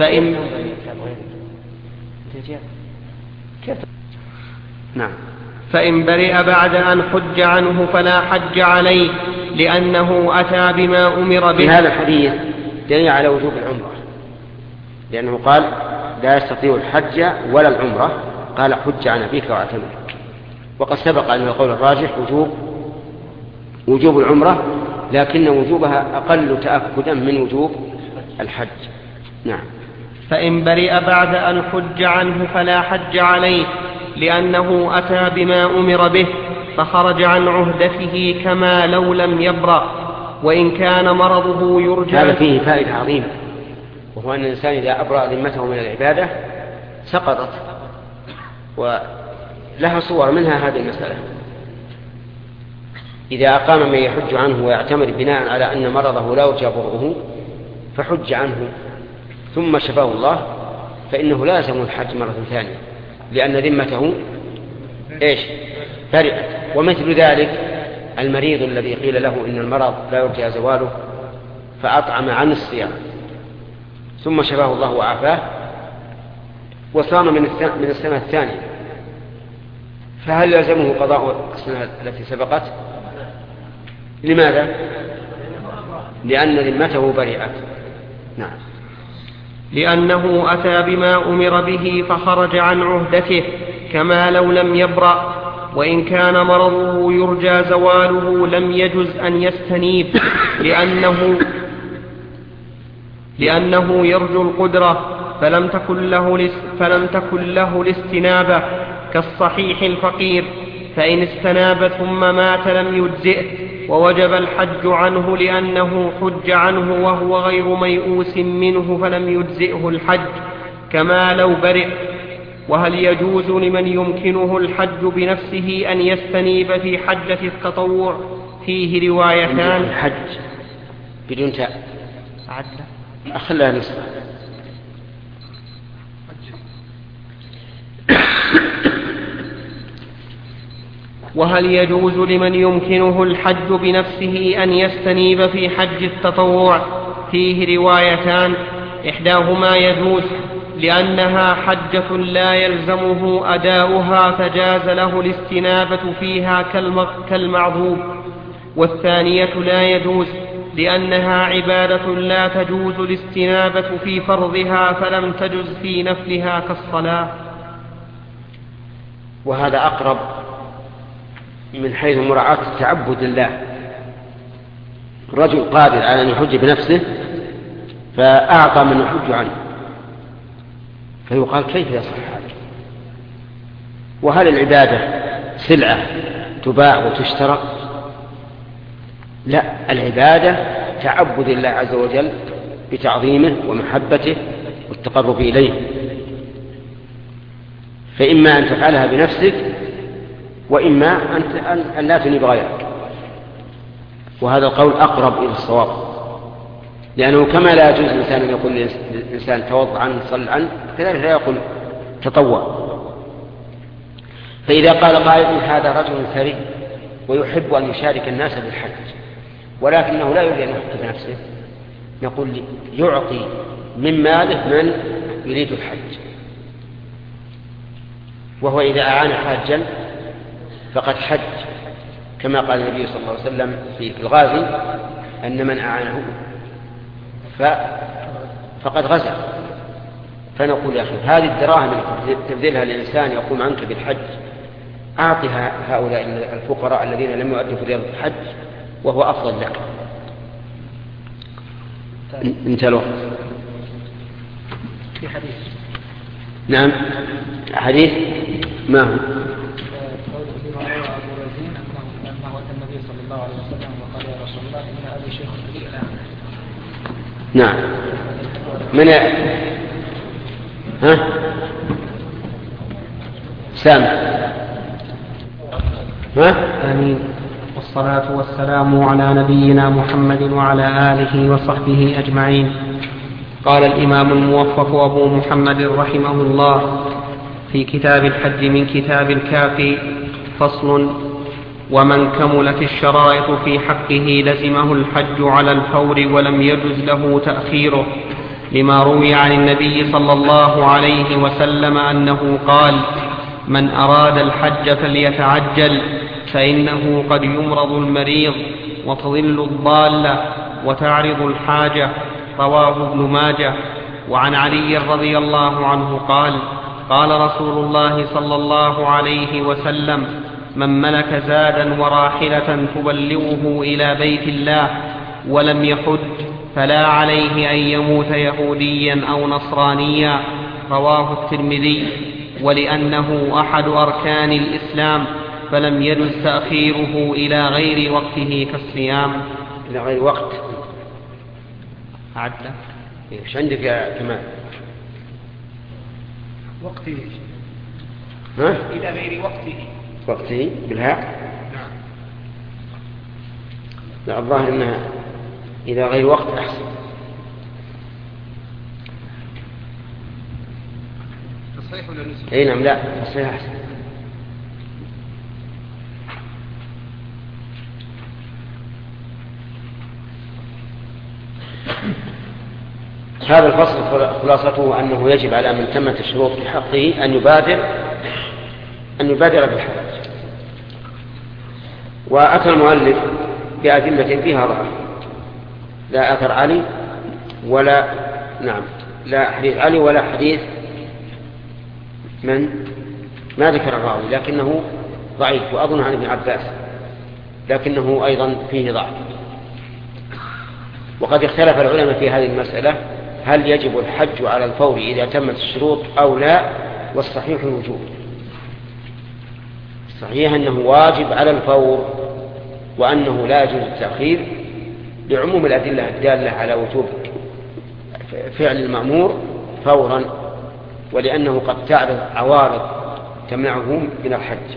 فإن برئ بعد أن حج عنه فلا حج عليه، لأنه أتى بما أمر به. في هذا الحديث دليل على وجوب العمرة، لأنه قال لا يستطيع الحج ولا العمرة، قال حج عن أبيك واعتمر. وقد سبق أن القول الراجح وجوب العمرة، لكن وجوبها أقل تأكدا من وجوب الحج. نعم. فإن برئ بعد أن حج عنه فلا حج عليه، لأنه أتى بما أمر به فخرج عن عهدته كما لو لم يبرأ، وإن كان مرضه يرجى. هذا فيه فائدة عظيمة، وهو أن الإنسان إذا أبرأ ذمته من العبادة سقطت، ولها صور منها هذه المسألة. إذا أقام من يحج عنه ويعتمر بناء على أن مرضه لا يرجى برؤه فحج عنه ثم شفاه الله، فإنه لا يلزم الحج مرة ثانية، لأن ذمته برئت. ومثل ذلك المريض الذي قيل له إن المرض لا يرجى زواله فأطعم عن الصيام ثم شفاه الله وعافاه وصام من السنة الثانية، فهل يلزمه قضاء السنة التي سبقت؟ لماذا؟ لأن ذمته برئت. نعم. لأنه أتى بما أمر به فخرج عن عهدته كما لو لم يبرأ، وإن كان مرضه يرجى زواله لم يجز أن يستنيب، لأنه يرجو القدرة فلم تكن له الاستنابة كالصحيح الفقير، فإن استناب ثم مات لم يجزئه، ووجب الحج عنه لأنه حج عنه وهو غير ميؤوس منه فلم يجزئه الحج كما لو برئ. وهل يجوز لمن يمكنه الحج بنفسه أن يستنيب في حجة التطوع؟ فيه روايتان. الحج بدون تاء أخلها نصف. وهل يجوز لمن يمكنه الحج بنفسه أن يستنيب في حج التطوع؟ فيه روايتان، إحداهما يجوز لأنها حجة لا يلزمه أداؤها فجاز له الاستنابة فيها كالمعذوب، والثانية لا يجوز لأنها عبادة لا تجوز الاستنابة في فرضها فلم تجز في نفلها كالصلاة. وهذا أقرب من حيث مراعاة تعبد الله. رجل قادر على أن يحج بنفسه فأعطى من يحج عنه، فيقال كيف يصح هذا؟ وهل العبادة سلعة تباع وتشترى؟ لا، العبادة تعبد الله عز وجل بتعظيمه ومحبته والتقرب إليه، فإما أن تفعلها بنفسك وإما أن لا تنيب غيرك. وهذا القول أقرب إلى الصواب، لأنه كما لا يجوز الإنسان أن يقول للإنسان توضأ عنه صل عنه، كذلك لا يقول تطوع. فإذا قال قائل هذا رجل ثري ويحب أن يشارك الناس بالحج ولكنه لا يريد أن يحج بنفسه، نقول يعطي من ماله من يريد الحج، وهو إذا أعان حاجا فقد حج، كما قال النبي صلى الله عليه وسلم في الغازي أن من أعانه فقد غزا. فنقول يا أخي هذه الدراهم التي تبذلها الإنسان يقوم عنك بالحج أعطها هؤلاء الفقراء الذين لم يؤدوا فريضة الحج وهو أفضل لك. انتهى الوقت. في حديث. نعم، حديث ما هو؟ النبي صلى الله عليه وسلم وقال يا رسول الله إن أبي شيخ كبير. نعم. من سامع. آمين. والصلاة والسلام على نبينا محمد وعلى آله وصحبه أجمعين. قال الإمام الموفق أبو محمد رحمه الله: في كتاب الحج من كتاب الكافي. فصل. ومن كملت الشرائط في حقه لزمه الحج على الفور ولم يجز له تأخيره، لما روي عن النبي صلى الله عليه وسلم أنه قال: من أراد الحج فليتعجل، فإنه قد يمرض المريض وتضل الضالة وتعرض الحاجة. رواه ابن ماجه. وعن علي رضي الله عنه قال: قال رسول الله صلى الله عليه وسلم: من ملك زادا وراحلة تبلغه إلى بيت الله ولم يحج فلا عليه أن يموت يهوديا أو نصرانيا. رواه الترمذي. ولأنه أحد أركان الإسلام فلم يجز تأخيره إلى غير وقته كالصيام. إلى غير وقت عدل. إيش عندك يا كمال؟ وقته. ها؟ إلى غير وقته. وقته بالهاء؟ نعم. لا، الظاهر أنها إلى غير وقت أحسن. تصحيح ولا نسخ؟ أي نعم، لا تصحيح أحسن. هذا الفصل خلاصته أنه يجب على من تمت الشروط في حقه أن يبادر بالحج. وأتى المؤلف بأدلة فيها ضعف، لا أثر علي ولا لا حديث علي ولا حديث من ما ذكر الراوي، لكنه ضعيف، وأظن عن ابن عباس، لكنه أيضا فيه ضعف. وقد اختلف العلماء في هذه المسألة، هل يجب الحج على الفور إذا تمت الشروط أو لا؟ والصحيح الوجوب. صحيح أنه واجب على الفور، وأنه لا يجوز التأخير لعموم الأدلة الدالة على وجوب فعل المأمور فورا، ولأنه قد تعرض عوارض تمنعه من الحج.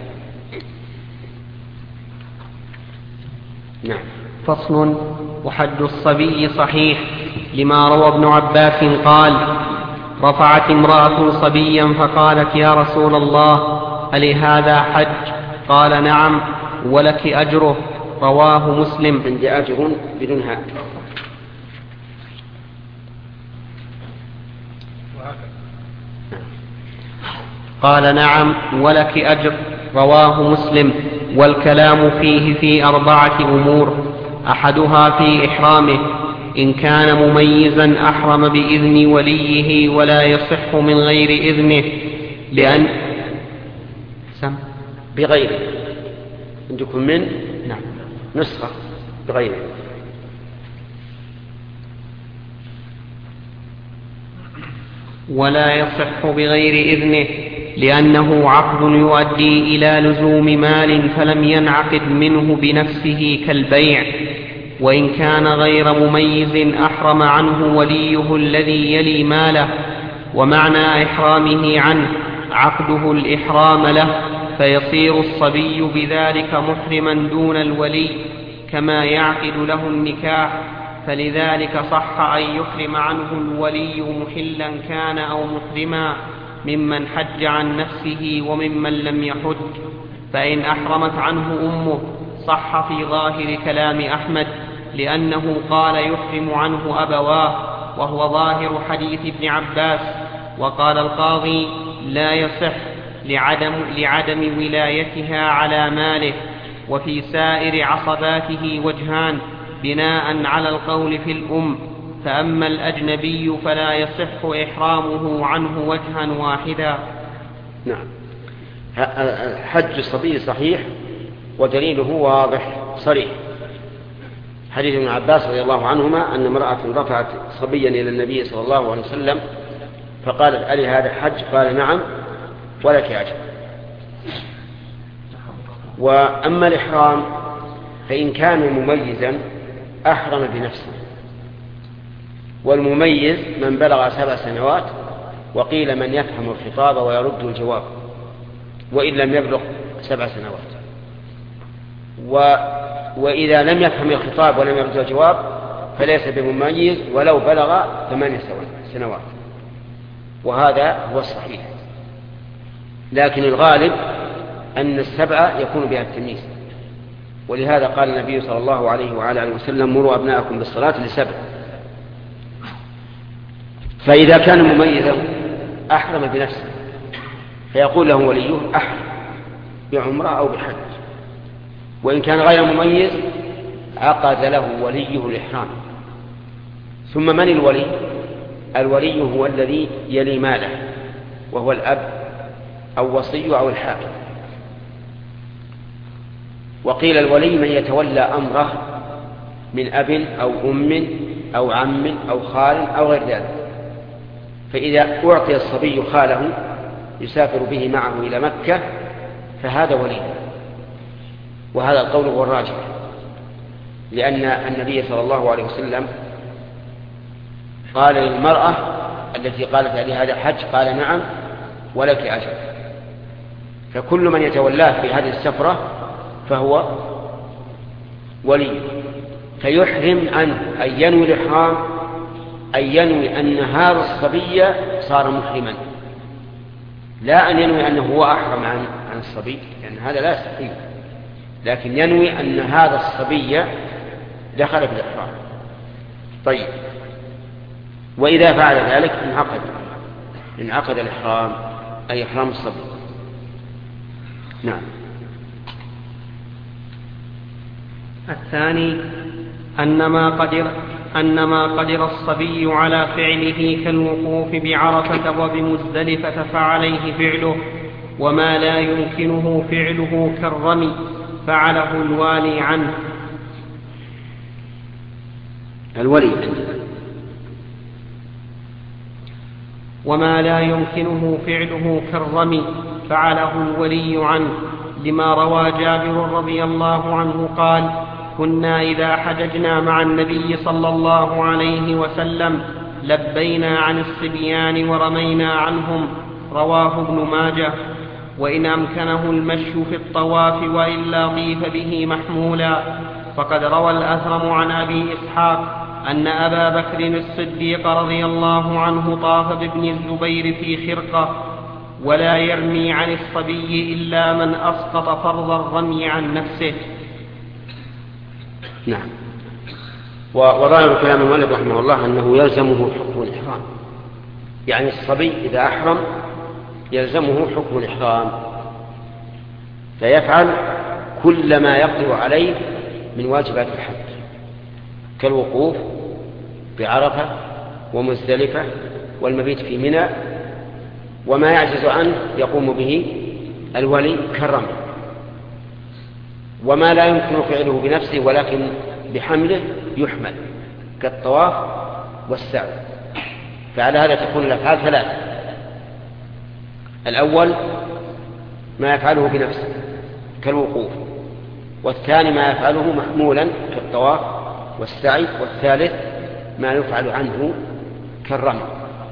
نعم. فصل. وحج الصبي صحيح، لما روى ابن عباس قال: رفعت امرأة صبيا فقالت: يا رسول الله، ألهذا حج؟ قال: نعم، ولك أجره. رواه مسلم. عندي أجر بدون هاء. قال: نعم، ولك أجر. رواه مسلم. والكلام فيه في 4 أمور: أحدها في إحرامه، إن كان مميزا أحرم بإذن وليه ولا يصح من غير إذنه، لأن بغيره. عندكم من نعم نسخة بغيره. ولا يصح بغير إذنه لأنه عقد يؤدي إلى لزوم مال فلم ينعقد منه بنفسه كالبيع. وإن كان غير مميز أحرم عنه وليه الذي يلي ماله، ومعنى إحرامه عنه عقده الإحرام له، فيصير الصبي بذلك محرما دون الولي كما يعقد له النكاح. فلذلك صح أن يحرم عنه الولي محلا كان أو محرما ممن حج عن نفسه وممن لم يحج. فإن أحرمت عنه أمه صح في ظاهر كلام أحمد، لأنه قال يحرم عنه أبواه، وهو ظاهر حديث ابن عباس. وقال القاضي لا يصح لعدم ولايتها على ماله. وفي سائر عصباته وجهان بناء على القول في الأم، فأما الأجنبي فلا يصح إحرامه عنه وجها واحدا. نعم. حج الصبي صحيح، ودليله واضح صريح. حديث ابن عباس رضي الله عنهما أن امرأة رفعت صبيا إلى النبي صلى الله عليه وسلم فقالت: ألي هذا حج؟ قال: نعم، ولك أجر. وأما الإحرام فإن كان مميزا أحرم بنفسه، والمميز من بلغ 7 سنوات، وقيل من يفهم الخطاب ويرد الجواب، وإن لم يبلغ 7 سنوات. وإذا لم يفهم الخطاب ولم يرد الجواب فليس بمميز ولو بلغ 8 سنوات، وهذا هو الصحيح. لكن الغالب أن السبع يكون بها التمييز، ولهذا قال النبي صلى الله عليه وعلى آله وسلم مروا أبناءكم بالصلاة لسبع. فإذا كان مميزا أحرم بنفسه فيقول له وليه أحرم بعمرة أو بحج، وإن كان غير مميز عقد له وليه الإحرام. ثم من الولي؟ الولي هو الذي يلي ماله، وهو الأب أو وصي أو الحاكم. وقيل الولي من يتولى أمره من أب أو أم أو عم أو خال أو غير ذلك. فإذا أعطي الصبي خاله يسافر به معه إلى مكة فهذا ولي، وهذا القول هو الراجح، لأن النبي صلى الله عليه وسلم قال للمرأة التي قالت لي هذا حج قال نعم ولك أجر. فكل من يتولاه في هذه السفرة فهو ولي، فيحرم عنه أن ينوي الإحرام، أن ينوي أن هذا الصبي صار محرما، لا أن ينوي أنه هو أحرم عن الصبي، لأن هذا لا يستطيع، لكن ينوي أن هذا الصبي دخل في الإحرام. طيب، وإذا فعل ذلك انعقد الإحرام، أي إحرام الصبي. نعم. الثاني أن ما قدر الصبي على فعله كالوقوف بعرفة وبمزدلفة فعليه فعله، وما لا يمكنه فعله كالرمي فعله الوالي عنه. وما لا يمكنه فعله كالرمي فعله الولي عنه، لما روى جابر رضي الله عنه قال: كنا إذا حججنا مع النبي صلى الله عليه وسلم لبينا عن الصبيان ورمينا عنهم، رواه ابن ماجه. وإن أمكنه المشي في الطواف وإلا ضيف به محمولا، فقد روى الأثرم عن أبي إسحاق أن أبا بكر الصديق رضي الله عنه طاف بابن الزبير في خرقة، ولا يرمي عن الصبي إلا من أسقط فرض الرمي عن نفسه. نعم. وظاهر كلام المؤلف رحمه الله أنه يلزمه حكم الإحرام، يعني الصبي إذا أحرم يلزمه حكم الإحرام، فيفعل كل ما يقدر عليه من واجبات الحج كالوقوف بعرفة ومزدلفة والمبيت في منى، وما يعجز عنه يقوم به الولي كالرمي، وما لا يمكن فعله بنفسه ولكن بحمله يحمل كالطواف والسعي. فعلى هذا تكون الأفعال ثلاثة: الأول ما يفعله بنفسه كالوقوف، والثاني ما يفعله محمولا كالطواف والسعي، والثالث ما يفعل عنه كالرمي.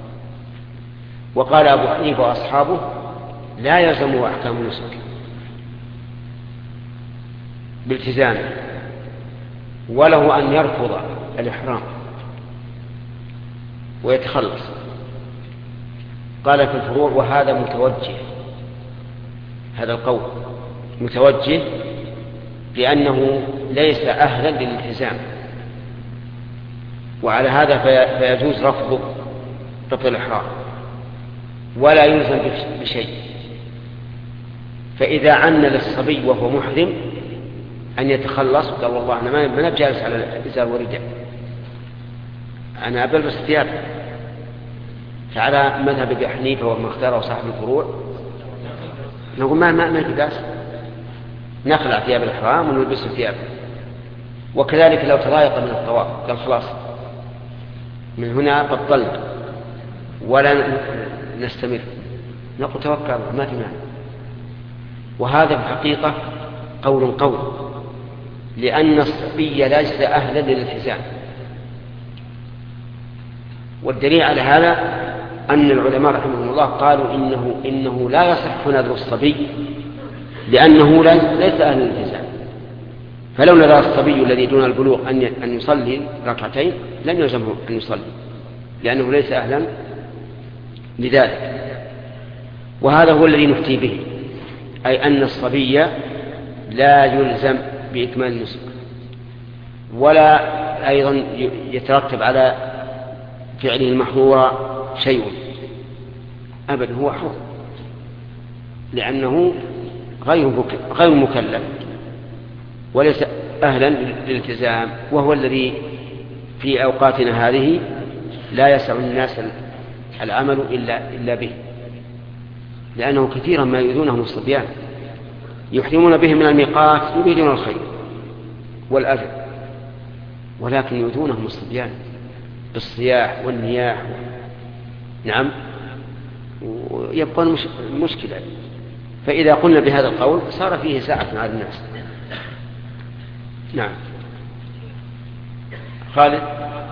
وقال أبو حنيفة وأصحابه لا يلزمه أحكام النسك بالتزامه، وله أن يرفض الإحرام ويتخلص. قال في الفروع وهذا متوجه، هذا القول متوجه لأنه ليس أهلا للالتزام، وعلى هذا فيجوز رفض الإحرام ولا يلزم بشيء. فإذا عن للصبي وهو محرم أن يتخلص قال والله أنا ما بجالس على الإزار والرداء، أنا أبلبس ثياب، فعلى مذهب أبي حنيفة وما اختاره صاحب الفروع نقول ما كداس، نخلع ثياب الإحرام ونلبس ثياب. وكذلك لو تضايق من الطواف قال خلاص من هنا بطلنا ولا نستمر، نقول توكل ما في معنى. وهذا في الحقيقة قول لأن الصبي ليس أهلا للالتزام. والدليل على هذا أن العلماء رحمهم الله قالوا إنه لا يصح نذر الصبي لأنه ليس أهلا للالتزام. فلو نذر الصبي الذي دون البلوغ أن يصلي ركعتين لن يلزمه أن يصلي لأنه ليس أهلا لذلك. وهذا هو الذي نفتي به، أي أن الصبي لا يلزم بإكمال النسك، ولا أيضا يترتب على فعله المحظور شيء أبدا، هو حر لأنه غير مكلف وليس أهلا للالتزام، وهو الذي في أوقاتنا هذه لا يسع الناس العمل إلا به، لأنه كثيرا ما يؤذونهم الصبيان، يحرمون بهم من الميقات يريدون الخير والأجر، ولكن يؤذونهم الصبيان بالصياح والنياح، نعم، ويبقون مشكلة. فإذا قلنا بهذا القول صار فيه ساعة على الناس. نعم. خالد.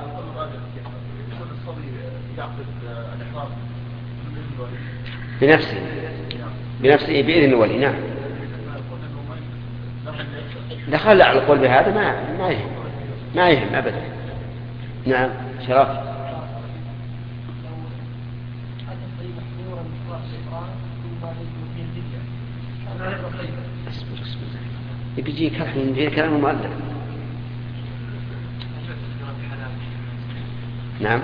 بنفسه بإذن الولي. نعم. دخل على القول بهذا ما يهم أبدا. نعم. شرف. بيجيك الحين في كلام مؤلف. نعم.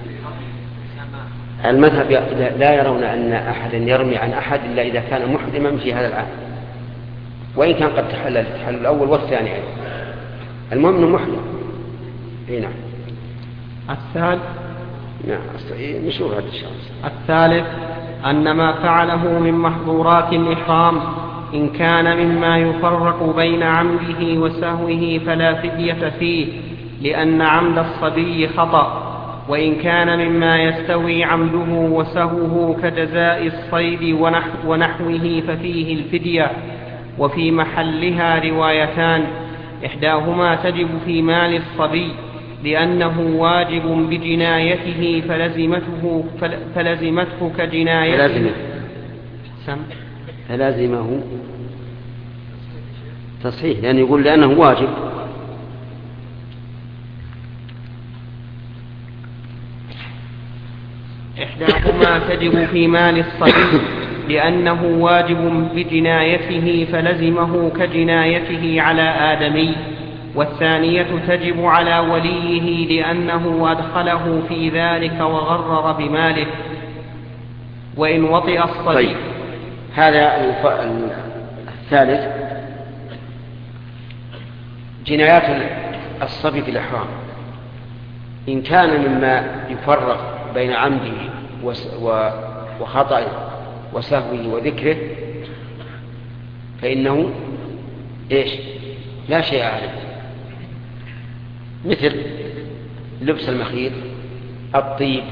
المذهب لا يرون أن أحدا يرمي عن أحد إلا إذا كان محرما في هذا العام، وإن كان قد تحلل الأول والثاني أيضا، المهم أنه محرم. نعم. الثالث. نعم. مشهور هذا الشخص. الثالث أن ما فعله من محظورات الإحرام إن كان مما يفرق بين عمده وسهوه فلا فدية فيه، لأن عمد الصبي خطأ، وإن كان مما يستوي عمده وسهوه كجزاء الصيد ونحوه ففيه الفدية. وفي محلها روايتان، إحداهما تجب في مال الصبي لأنه واجب بجنايته فلزمته كجنايته. فلازمه تصحيح، لأن يقول لأنه واجب. إحداهما تجب في مال الصبي لأنه واجب بجنايته فلزمه كجنايته على آدمي، والثانية تجب على وليه لأنه أدخله في ذلك وغرر بماله. وإن وطئ الصبي. طيب. هذا الثالث جنايات الصبي في الإحرام إن كان مما يفرق بين عمده وخطأه وسهوه وذكره فإنه لا شيء عليه، مثل لبس المخيط، الطيب.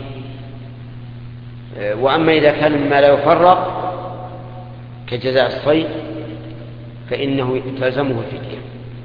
وأما إذا كان مما لا يفرق كجزاء الصيد فإنه تلزمه الفدية.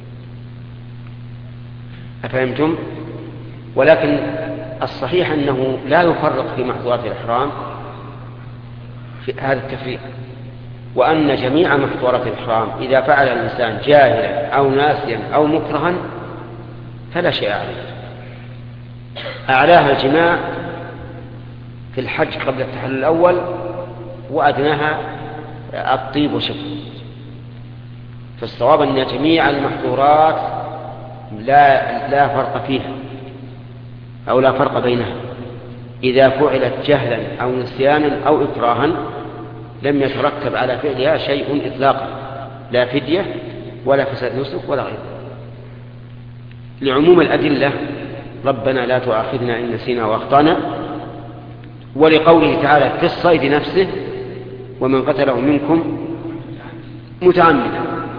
أفهمتم؟ ولكن الصحيح أنه لا يفرق في محظورات الإحرام في هذا التفريق، وأن جميع محظورات الإحرام إذا فعل الإنسان جاهلا أو ناسيا أو مكرها فلا شيء عليه. أعلاها الجماع في الحج قبل التحلل الأول، وأدناها الطيب وشبه. فالصواب أن جميع المحظورات لا فرق فيها أو لا فرق بينها، إذا فعلت جهلا أو نسيانا أو إكراها لم يترتب على فعلها شيء إطلاقا، لا فدية ولا فساد نسك ولا غيره، لعموم الأدلة ربنا لا تؤاخذنا إن نسينا وأخطأنا، ولقوله تعالى في الصيد نفسه ومن قتله منكم متعمدا،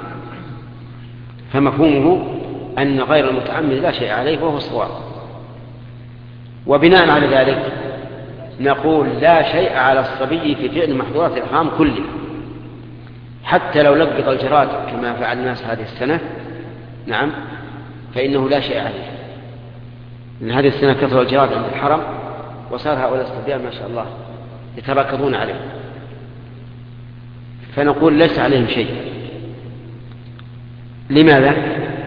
فمفهومه أن غير المتعمد لا شيء عليه وهو الصواب. وبناء على ذلك نقول لا شيء على الصبي في فعل محظورات الإحرام كلها، حتى لو لقط الجراد كما فعل الناس هذه السنة، نعم، فإنه لا شيء عليه، لأن هذه السنة كثر الجراد عند الحرم وصار هؤلاء الصبيان ما شاء الله يتراكضون عليه، فنقول ليس عليهم شيء. لماذا؟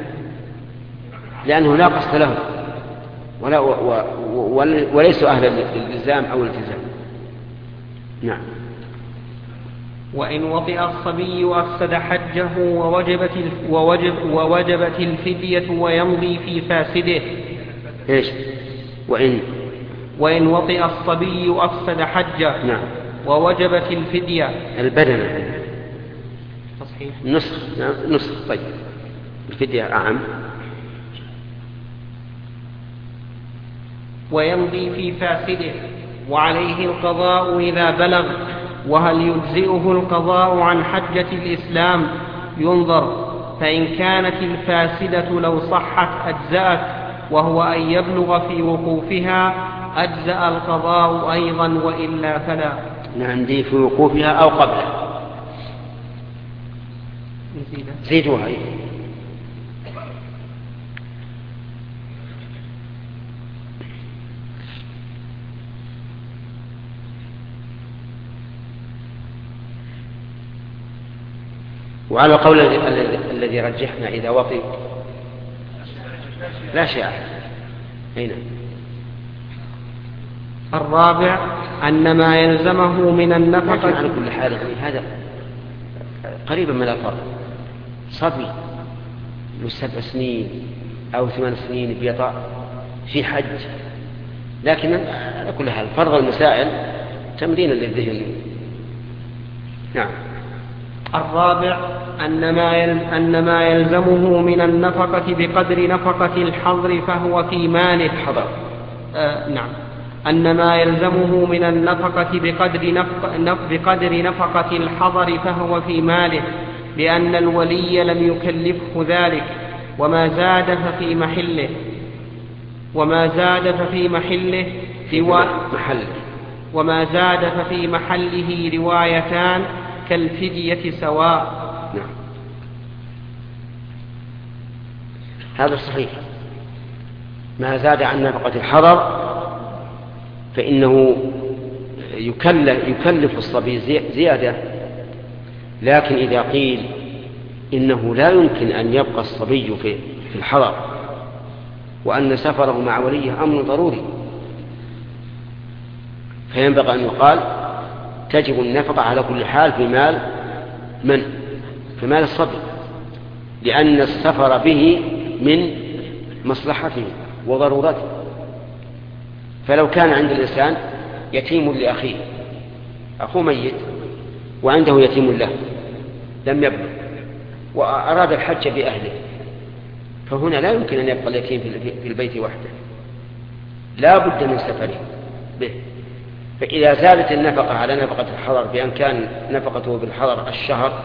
لأنه لا قصد له وليسوا أهلا للإلزام أو الالتزام. نعم. وإن وطئ الصبي أفسد حجه ووجبت الفدية ويمضي في فاسده. إيش؟ وإن وطئ الصبي أفسد حجه. نعم. ووجبت الفدية. البدنة تصحيح. نسخ. طيب الفدية أعم. ويمضي في فاسده وعليه القضاء إذا بلغ. وهل يجزئه القضاء عن حجة الإسلام؟ ينظر، فإن كانت الفاسدة لو صحت أجزأت، وهو أن يبلغ في وقوفها أجزأ القضاء أيضا، وإلا فلا. عندي في وقوفها أو قبلها. زيدوها. وعلى القول الذي رجحنا إذا وطئ لا شيء. هنا الرابع أن ما يلزمه من النفقة. على كل حال هذا قريبا من الفرض. صبي له 7 سنين أو 8 سنين بيطأ في حج، لكن على كل حال فرض المسائل تمرين للذهن. نعم. الرابع أن ما يلزمه من النفقة بقدر نفقة الحضر فهو في ماله. نعم. أن ما يلزمه من النفقة بقدر نفقة الحضر فهو في ماله، لأن الولي لم يكلفه ذلك، وما زاد ففي محله روايتان كالفدية سواء. نعم. هذا صحيح. ما زاد عن نفقة الحضر فإنه يكلف الصبي زيادة، لكن إذا قيل إنه لا يمكن أن يبقى الصبي في الحضر وأن سفره مع وليه أمر ضروري، فينبغي أن يقال تجب النفقة على كل حال في مال في مال الصبي، لأن السفر به من مصلحته وضرورته. فلو كان عند الإنسان يتيم لأخيه، أخوه ميت وعنده يتيم له لم يبلغ وأراد الحج بأهله، فهنا لا يمكن أن يبقى اليتيم في البيت وحده، لا بد من سفره به. فإذا زادت النفقة على نفقة الحضر بأن كان نفقته بالحضر الشهر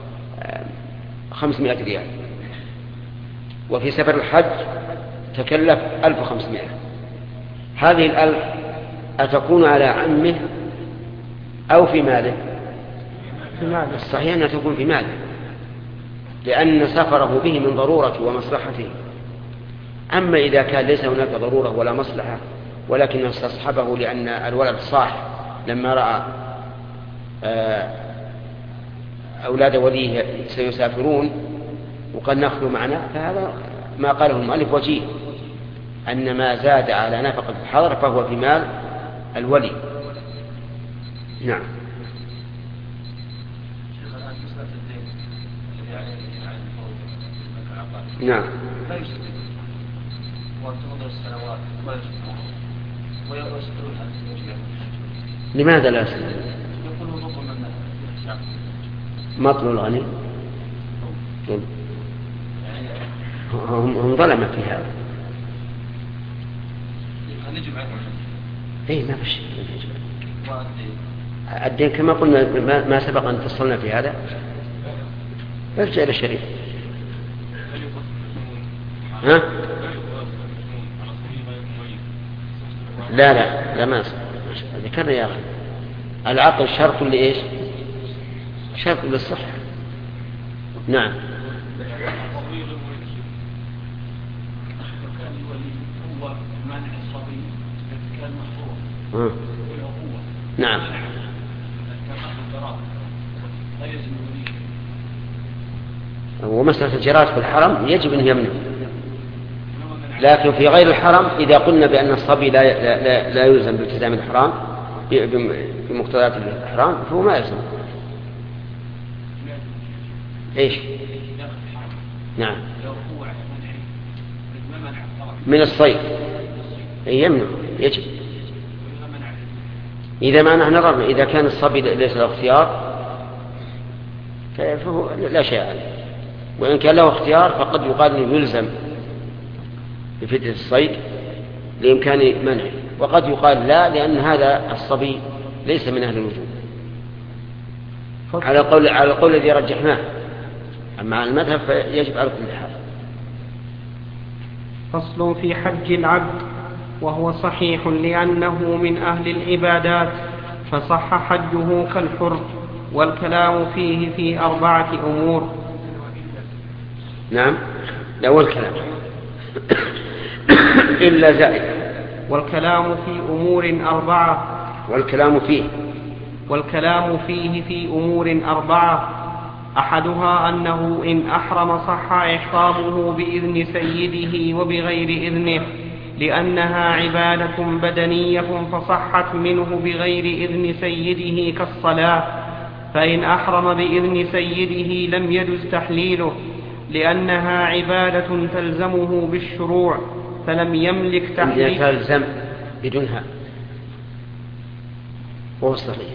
500 ريال، وفي سفر الحج تكلف 1500، هذه 1000 أتكون على عمه أو في ماله؟ الصحيح أنها تكون في ماله، لأن سفره به من ضرورة ومصلحته. أما إذا كان ليس هناك ضرورة ولا مصلحة ولكنه استصحبه لأن الولد صاح لما رأى أولاد وليه سيسافرون وقد نأخذ معنا، فهذا ما قاله المؤلف وجيه، أن ما زاد على نفقة الحضر فهو في مال الولي. نعم. نعم. لماذا لا يسلم؟ مطل الغني هم ظلمة في هذا. اي ما فيش الدين كما قلنا ما سبق أن فصلنا في هذا. ارجع إلى الشريف. ها؟ لا ما ذكرنا يا أخي العقل شرط لإيش؟ شرط للصحة. نعم. نعم. ومسألة الجراس في الحرم يجب أن يمنع، لكن في غير الحرم إذا قلنا بأن الصبي لا يلزم بالتزام الحرام بمقتضيات الإحرام فهو ما يلزم. إيش؟ نعم من الصيد يمنع يجب. إذا ما نحن نرى إذا كان الصبي ليس له اختيار فهو لا شيء عليه، وإن كان له اختيار فقد يقال أنه يلزم بفتنة الصيد لإمكان منعه، وقد يقال لا لأن هذا الصبي ليس من أهل الوجوب على القول الذي رجحناه. أما على المذهب فيجب على كل حال. فصل في حج العبد، وهو صحيح لأنه من أهل العبادات فصح حجه كالحر، والكلام فيه في 4 أمور. نعم الأول كلام إلا زائد. والكلام في أمور 4. والكلام فيه في أمور 4. أحدها أنه إن أحرم صح إحرامه بإذن سيده وبغير إذنه، لأنها عبادة بدنية فصحت منه بغير إذن سيده كالصلاة. فإن أحرم بإذن سيده لم يجز تحليله، لأنها عبادة تلزمه بالشروع فلم يملك تحليله. تلزم بدونها وهو الصحيح.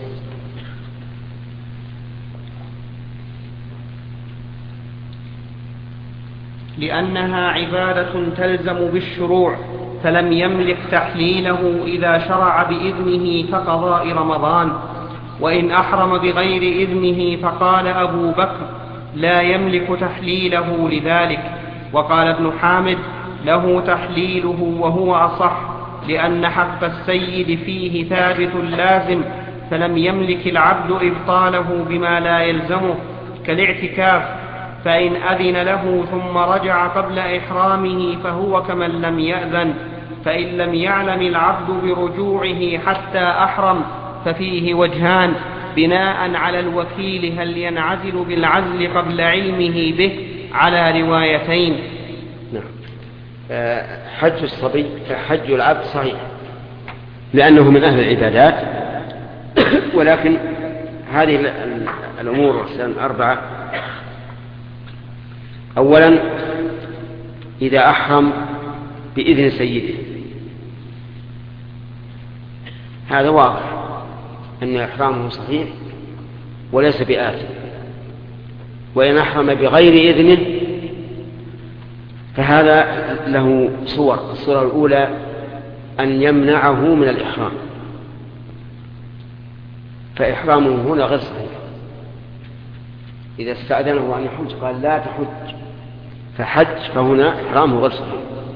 لأنها عبادة تلزم بالشروع فلم يملك تحليله إذا شرع بإذنه كقضاء رمضان. وإن أحرم بغير إذنه فقال أبو بكر لا يملك تحليله لذلك. وقال ابن حامد له تحليله وهو أصح، لأن حق السيد فيه ثابت لازم، فلم يملك العبد إبطاله بما لا يلزمه كالاعتكاف. فإن أذن له ثم رجع قبل إحرامه فهو كمن لم يأذن. فإن لم يعلم العبد برجوعه حتى أحرم ففيه وجهان بناء على الوكيل هل ينعزل بالعزل قبل علمه به على روايتين. نعم. حج الصبي حج العبد صحيح لأنه من أهل العبادات، ولكن هذه الأمور 4. أولا إذا أحرم بإذن سيده هذا واضح أن إحرامه صحيح وليس بآثم. وإن أحرم بغير إذنه فهذا له صور. الصورة الأولى أن يمنعه من الإحرام، فإحرامه هنا غير صحيح. إذا استأذنه أن يحج قال لا تحج فحج، فهنا إحرامه غير صحيح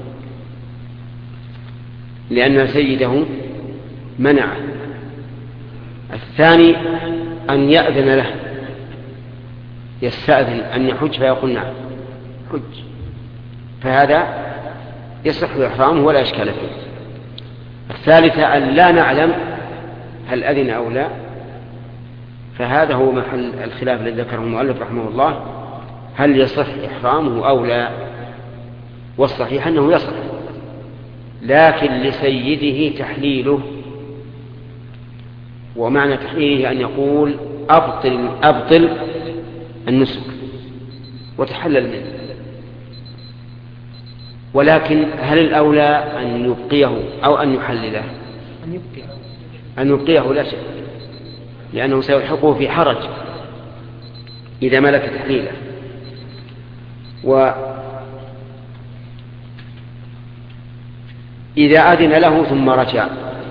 لأن سيده منعه. الثاني أن يأذن له، يستأذن أن يحج فيقول نعم حج، فهذا يصح إحرامه ولا إشكال فيه. الثالثة أن لا نعلم هل أذن أو لا، فهذا هو محل الخلاف الذي ذكره المؤلف رحمه الله، هل يصح إحرامه أو لا. والصحيح أنه يصح، لكن لسيده تحليله. ومعنى تحليله أن يقول أبطل النسك وتحلل منه. ولكن هل الأولى أن يبقيه أو أن يحلله؟ أن يبقيه لا شك، لأنه سيلحقه في حرج إذا ملك تحليله. وإذا أذن له ثم رجع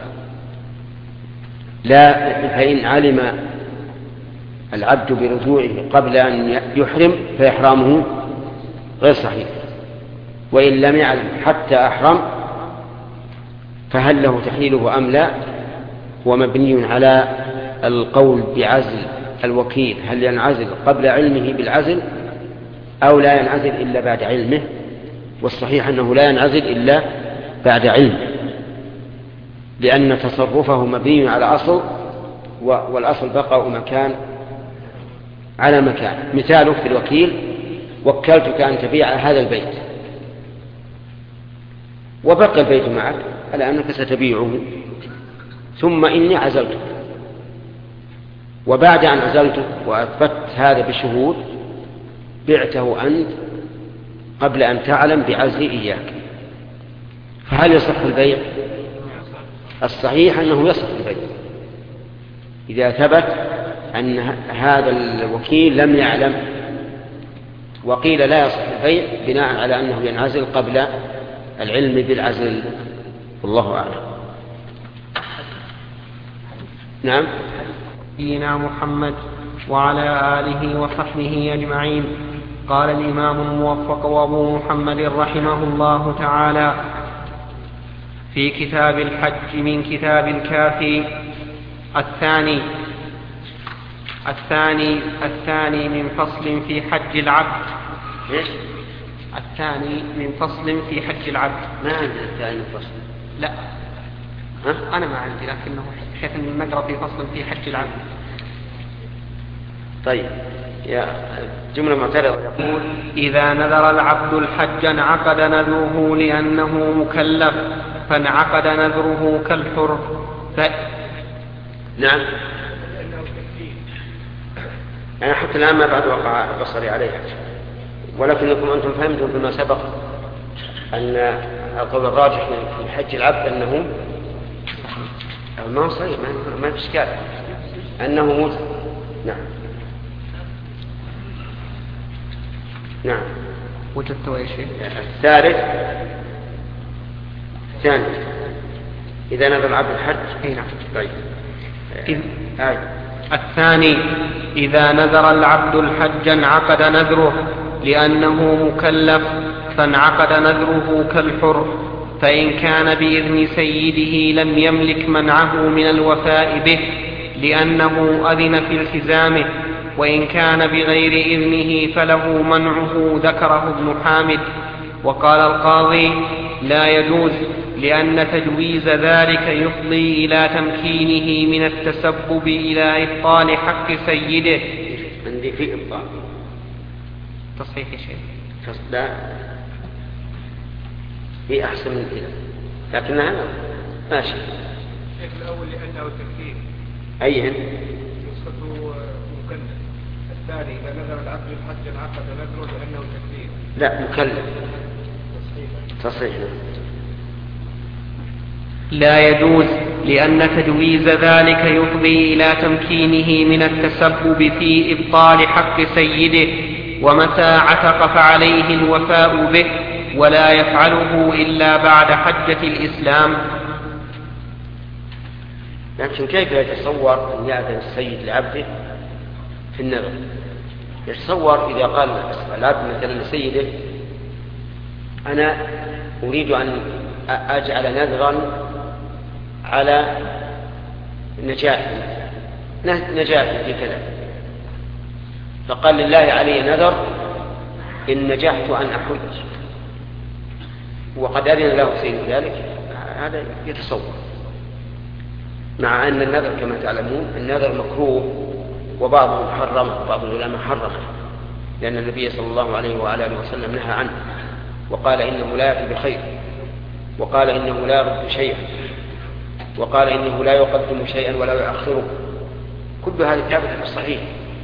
لا، فإن علم العبد برجوعه قبل أن يحرم فإحرامه غير صحيح. وإن لم يعلم حتى أحرم فهل له تحليله أم لا، هو مبني على القول بعزل الوكيل، هل ينعزل قبل علمه بالعزل أو لا ينعزل إلا بعد علمه. والصحيح أنه لا ينعزل إلا بعد علمه، لأن تصرفه مبني على أصل، والأصل بقاء مكان على مكان. مثاله في الوكيل: وكلتك أن تبيع هذا البيت، وبقى البيت معك على أنك ستبيعه، ثم إني عزلتك، وبعد أن عزلتك وأثبت هذا بشهود بعته أنت قبل أن تعلم بعزلي إياك، فهل يصح البيع؟ الصحيح أنه يصح البيع إذا ثبت أن هذا الوكيل لم يعلم، وقيل لا يصح البيع بناء على أنه ينعزل قبل العلم بالعزل، والله أعلم. نعم. نبينا محمد وعلى آله وصحبه أجمعين. قال الإمام الموفق وأبو محمد رحمه الله تعالى في كتاب الحج من كتاب الكافي: الثاني من فصل في حج العبد. الثاني من فصل في حج العبد. ما عندنا الثاني من فصل. لا أنا ما عندي، لكنه حيث نقرأ في فصل في حج العبد. طيب يا جملة معترضة يقول: إذا نذر العبد الحج انعقد نذره لأنه مكلف، فانعقد نذره كالحر. نعم. يعني حتى الآن ما بعد وقع بصري عليها، ولكنكم أنتم فهمتم فيما سبق أن القول الراجح في حج العبد أنه ما صحيح، ما في إشكال أنه مجزئ. نعم. نعم. وجدت أي شيء. الثاني إذا نذر العبد الحج. نعم. طيب. الثاني إذا نذر العبد الحج انعقد نذره لأنه مكلف، فانعقد نذره كالحر، فإن كان بإذن سيده لم يملك منعه من الوفاء به لأنه أذن في التزامه، وإن كان بغير إذنه فله منعه، ذكره ابن حامد. وقال القاضي: لا يجوز، لأن تجويز ذلك يفضي إلى تمكينه من التسبب إلى إبطال حق سيده. عندي في إبطال تصحيح شيء لا في أحسن من كذا، لكنها ماشي. الأول لأنه تكفير. أيهن؟ نسخته مكلف. الثاني إذا نذر العبد الحج انعقد نذره لأنه تكفير. لا مكلف. تصحيح. لا يجوز، لأن تجويز ذلك يفضي إلى تمكينه من التسبب في إبطال حق سيده، ومتى عتق فعليه الوفاء به، ولا يفعله إلا بعد حجة الإسلام. لكن كيف يتصور أن يأذن السيد لعبده في النذر؟ يتصور إذا قال العبد مثلا لسيده: أنا أريد أن أجعل نذرا على نجاح في كذا، فقال: لله علي نذر إن نجحت أن أحج، وقد أذن له سيد ذلك. هذا يتصور، مع أن النذر كما تعلمون النذر مكروه، وبعضهم حرمه وبعض العلماء حرمه، لأن النبي صلى الله عليه وآله وسلم نهى عنه، وقال إنه لا يأتي بخير، وقال إنه لا يرد شيئا، وقال إنه لا يقدم شيئا ولا يؤخره. كل هذه ثابتة في الصحيح.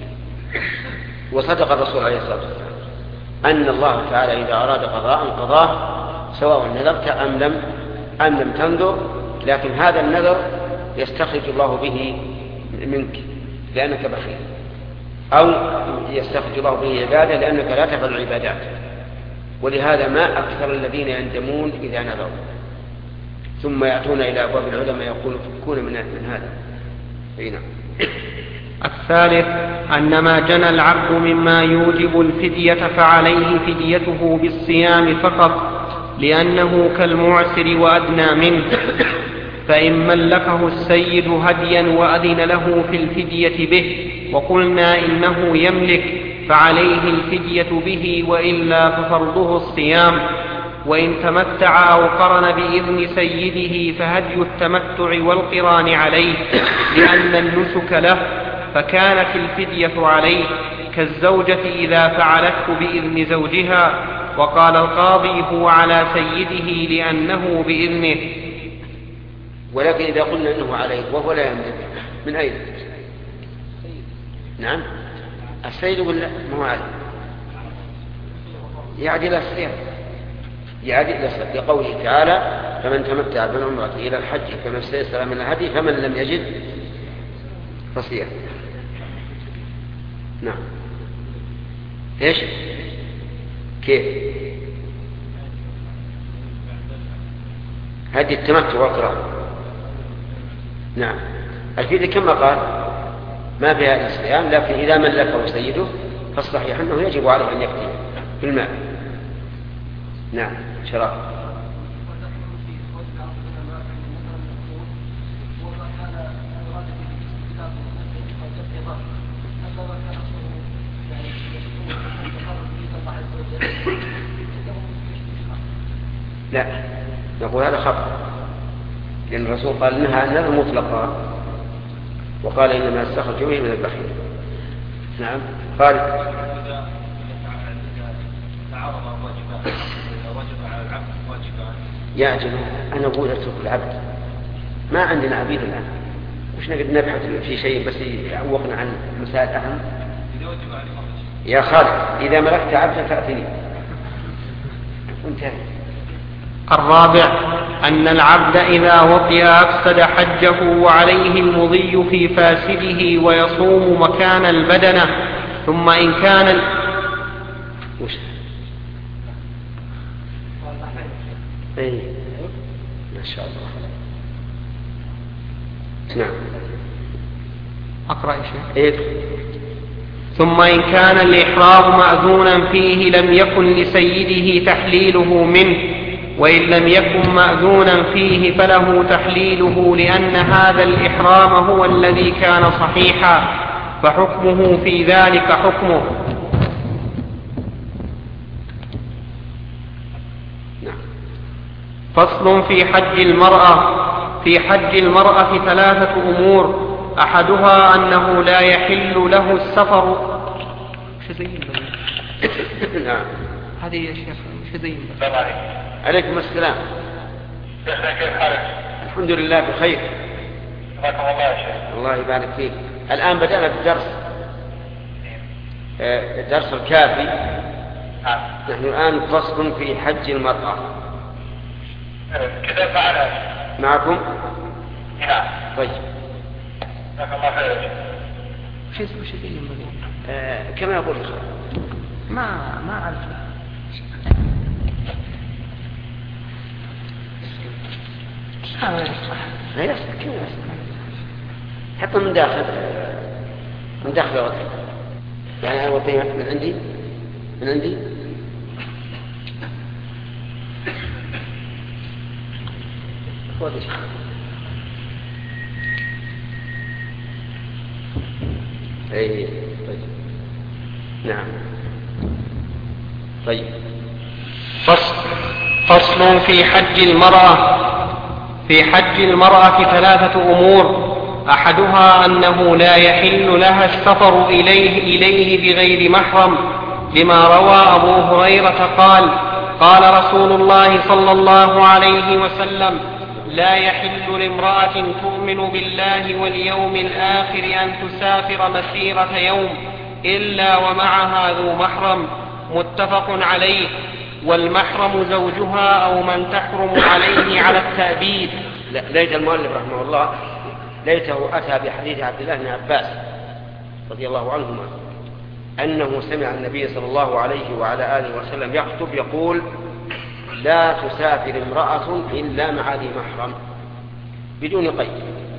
وصدق الرسول عليه الصلاة والسلام أن الله تعالى إذا أراد قضاء قضاه، سواء نذرت أم لم تنذر، لكن هذا النذر يستخرج الله به منك لأنك بخيل، أو يستخرج الله به عبادة لأنك لا تفعل العبادات. ولهذا ما أكثر الذين يندمون إذا نذروا ثم يأتون إلى أبواب العلماء يقولون فكون من هذا. نعم. الثالث أن ما جنى العبد مما يوجب الفدية فعليه فديته بالصيام فقط، لأنه كالمعسر وأدنى منه. فإن ملكه السيد هديا وأذن له في الفدية به وقلنا إنه يملك، فعليه الفدية به، وإلا ففرضه الصيام. وإن تمتع أو قرن بإذن سيده فهدي التمتع والقران عليه، لأن النسك له، فكانت الفدية عليه كالزوجة إذا فعلته بإذن زوجها. وقال القاضي: هو على سيده لأنه بإذنه. ولكن إذا قلنا أنه عليه وهو لا يملك، من أين؟ نعم السيد ولا ما هو عليه؟ يعدي إلى الصيام، يعدي إلى الصيام لقوله تعالى فمن تمتع بالعمرة إلى الحج فما استيسر من الهدي فمن لم يجد فصيام. نعم. ايش كيف هدي التمتع والقران؟ نعم. الفيديو كما قال ما فيها الصيام، لكن إذا ملكه سيده فالصحيح أنه يجب عليه أن يفتي بالمال. نعم. شراب. لا، نقول هذا خطأ، لأن الرسول قال نهى عن النذر مطلقا، وقال إنما استخرج به من البخيل. نعم. قال يا جماعة أنا أقول أترك العبد، ما عندنا عبيد الآن، وش نقدر نبحث في شيء بس يعوقنا عن مسائل أهم؟ يا خالد إذا ملكت عبدا فأتني. انتهى. الرابع أن العبد إذا وطئ أفسد حجه وعليه المضي في فاسده ويصوم مكان البدنة. ثم إن كان وش أي ما شاء الله. نعم. أقرأ شيء. إيه؟ ثم إن كان الإحرام مأذونا فيه لم يكن لسيده تحليله منه، وإن لم يكن مأذونا فيه فله تحليله، لأن هذا الإحرام هو الذي كان صحيحا، فحكمه في ذلك حكمه. فصل في حج المرأة. في حج المرأة 3 أمور، أحدها أنه لا يحل له السفر. نعم. هذه يا شيخ شديد. عليكم السلام. كيف حالك؟ الحمد لله بخير. جزاكم الله يا شيخ. الله يبارك فيك. الآن بدأنا بالدرس، الدرس الكافي. نحن الآن فصل في حج المرأة. كذا فعلا معكم؟ نعم. طيب. جزاك الله خير يا شيخ. شو اسمه شديد؟ كما يقول ما أعرف. لا يصح كذا، حتى من داخل الوطن. يعني الوطن من عندي خذ. اي طيب. نعم. طيب. فصل في حج المرأة. في حج المرأة 3 أمور، أحدها أنه لا يحل لها السفر إليه بغير محرم، لما روى أبو هريرة قال: قال رسول الله صلى الله عليه وسلم: لا يحل لامرأة تؤمن بالله واليوم الآخر أن تسافر مسيرة يوم إلا ومعها ذو محرم. متفق عليه. والمحرم زوجها أو من تحرم عليه على التأبيد. ليت المؤلف رحمه الله ليته أتى بحديث عبد الله بن عباس رضي الله عنهما أنه سمع النبي صلى الله عليه وعلى آله وسلم يخطب يقول: لا تسافر امرأة إلا مع ذي محرم، بدون قيد،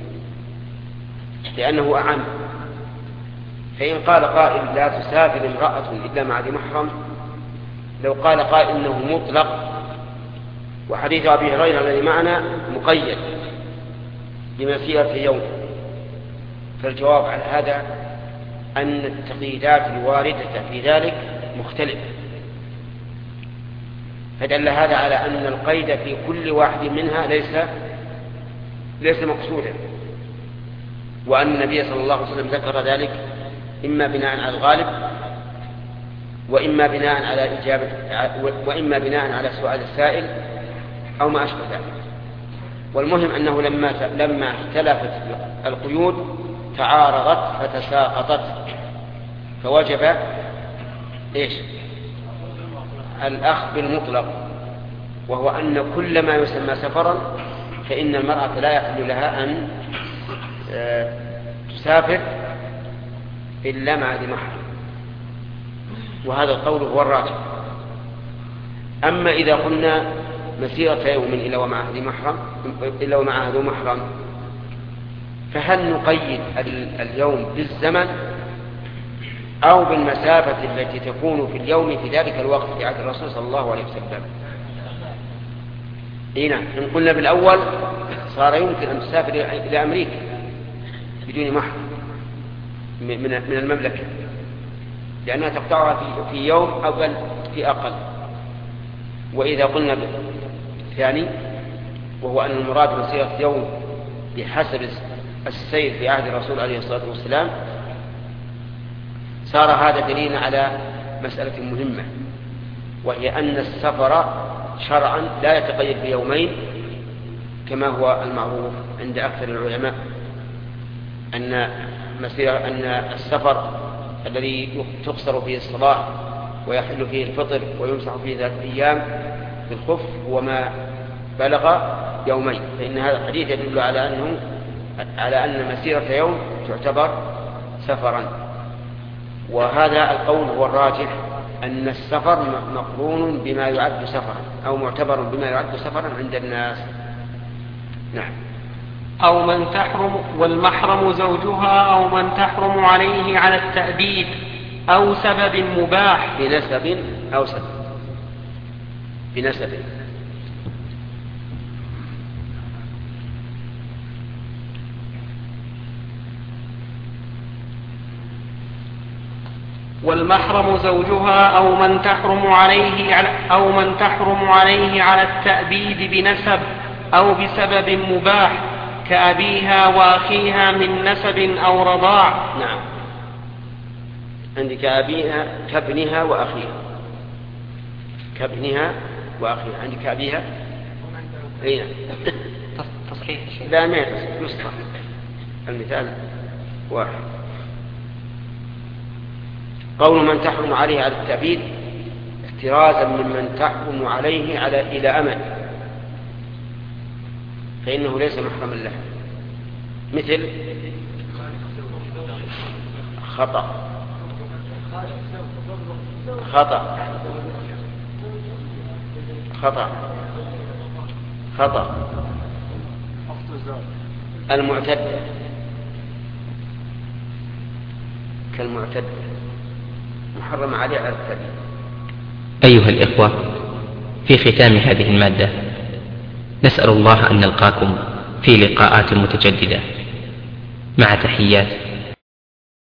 لأنه أعم. فإن قال قائل لا تسافر امرأة إلا مع ذي محرم، لو قال قائل إنه مطلق، وحديث أبي هريرة الذي معنا مقيد بمسيرة يوم، فالجواب على هذا أن التقييدات الواردة في ذلك مختلفة، فدل هذا على أن القيد في كل واحد منها ليس مقصودا، وأن النبي صلى الله عليه وسلم ذكر ذلك إما بناء على الغالب، وإما بناء على سؤال السائل أو ما أشبه ذلك. والمهم أنه لما اختلفت القيود تعارضت فتساقطت، فوجب الأخذ بالمطلق، وهو أن كل ما يسمى سفرا فإن المرأة لا يحل لها أن تسافر إلا مع ذي محرم، وهذا القول هو الراجح. أما إذا قلنا مسيرة يوم إلا ومعها ذو محرم فهل نقيد اليوم بالزمن أو بالمسافة التي تكون في اليوم في ذلك الوقت في عهد الرسول صلى الله عليه وسلم؟ نعم، إن قلنا بالأول صار يمكن أن تسافر إلى أمريكا بدون محرم من المملكة، لأنها تقطعها في يوم أو بل في أقل. وإذا قلنا بالثاني وهو أن المراد مسيرة يوم بحسب السير في عهد الرسول عليه الصلاة والسلام، صار هذا دليل على مسألة مهمة، وهي أن السفر شرعا لا يتقيد بيومين كما هو المعروف عند أكثر العلماء، أن السفر الذي تقصر فيه الصلاة ويحل فيه الفطر ويمسح فيه 3 أيام بالخف هو ما بلغ يومين، فإن هذا الحديث يدل على أن مسيرة يوم تعتبر سفرا. وهذا القول هو الراجح، أن السفر مقرون بما يعد سفرا أو معتبر بما يعد سفرا عند الناس. نعم. أو من تحرم والمحرم زوجها أو من تحرم عليه على التأبيد أو سبب مباح بنسب أو سبب بنسب. والمحرم زوجها أو من تحرم عليه على التأبيد بنسب أو بسبب مباح كأبيها وأخيها من نسب أو رضاع. نعم، عندك أبيها كابنها وأخيها، كابنها وأخيها، عندك أبيها أين تصحيح لا ما يصح، المثال واحد. قول من تحرم عليه على التأبيد احترازا ممن تحرم عليه إلى أمد، فإنه ليس محرما له، مثل خطأ خطأ خطأ خطأ المعتد كالمعتد محرم عليه على التأبيد. أيها الإخوة، في ختام هذه المادة نسأل الله أن نلقاكم في لقاءات متجددة، مع تحيات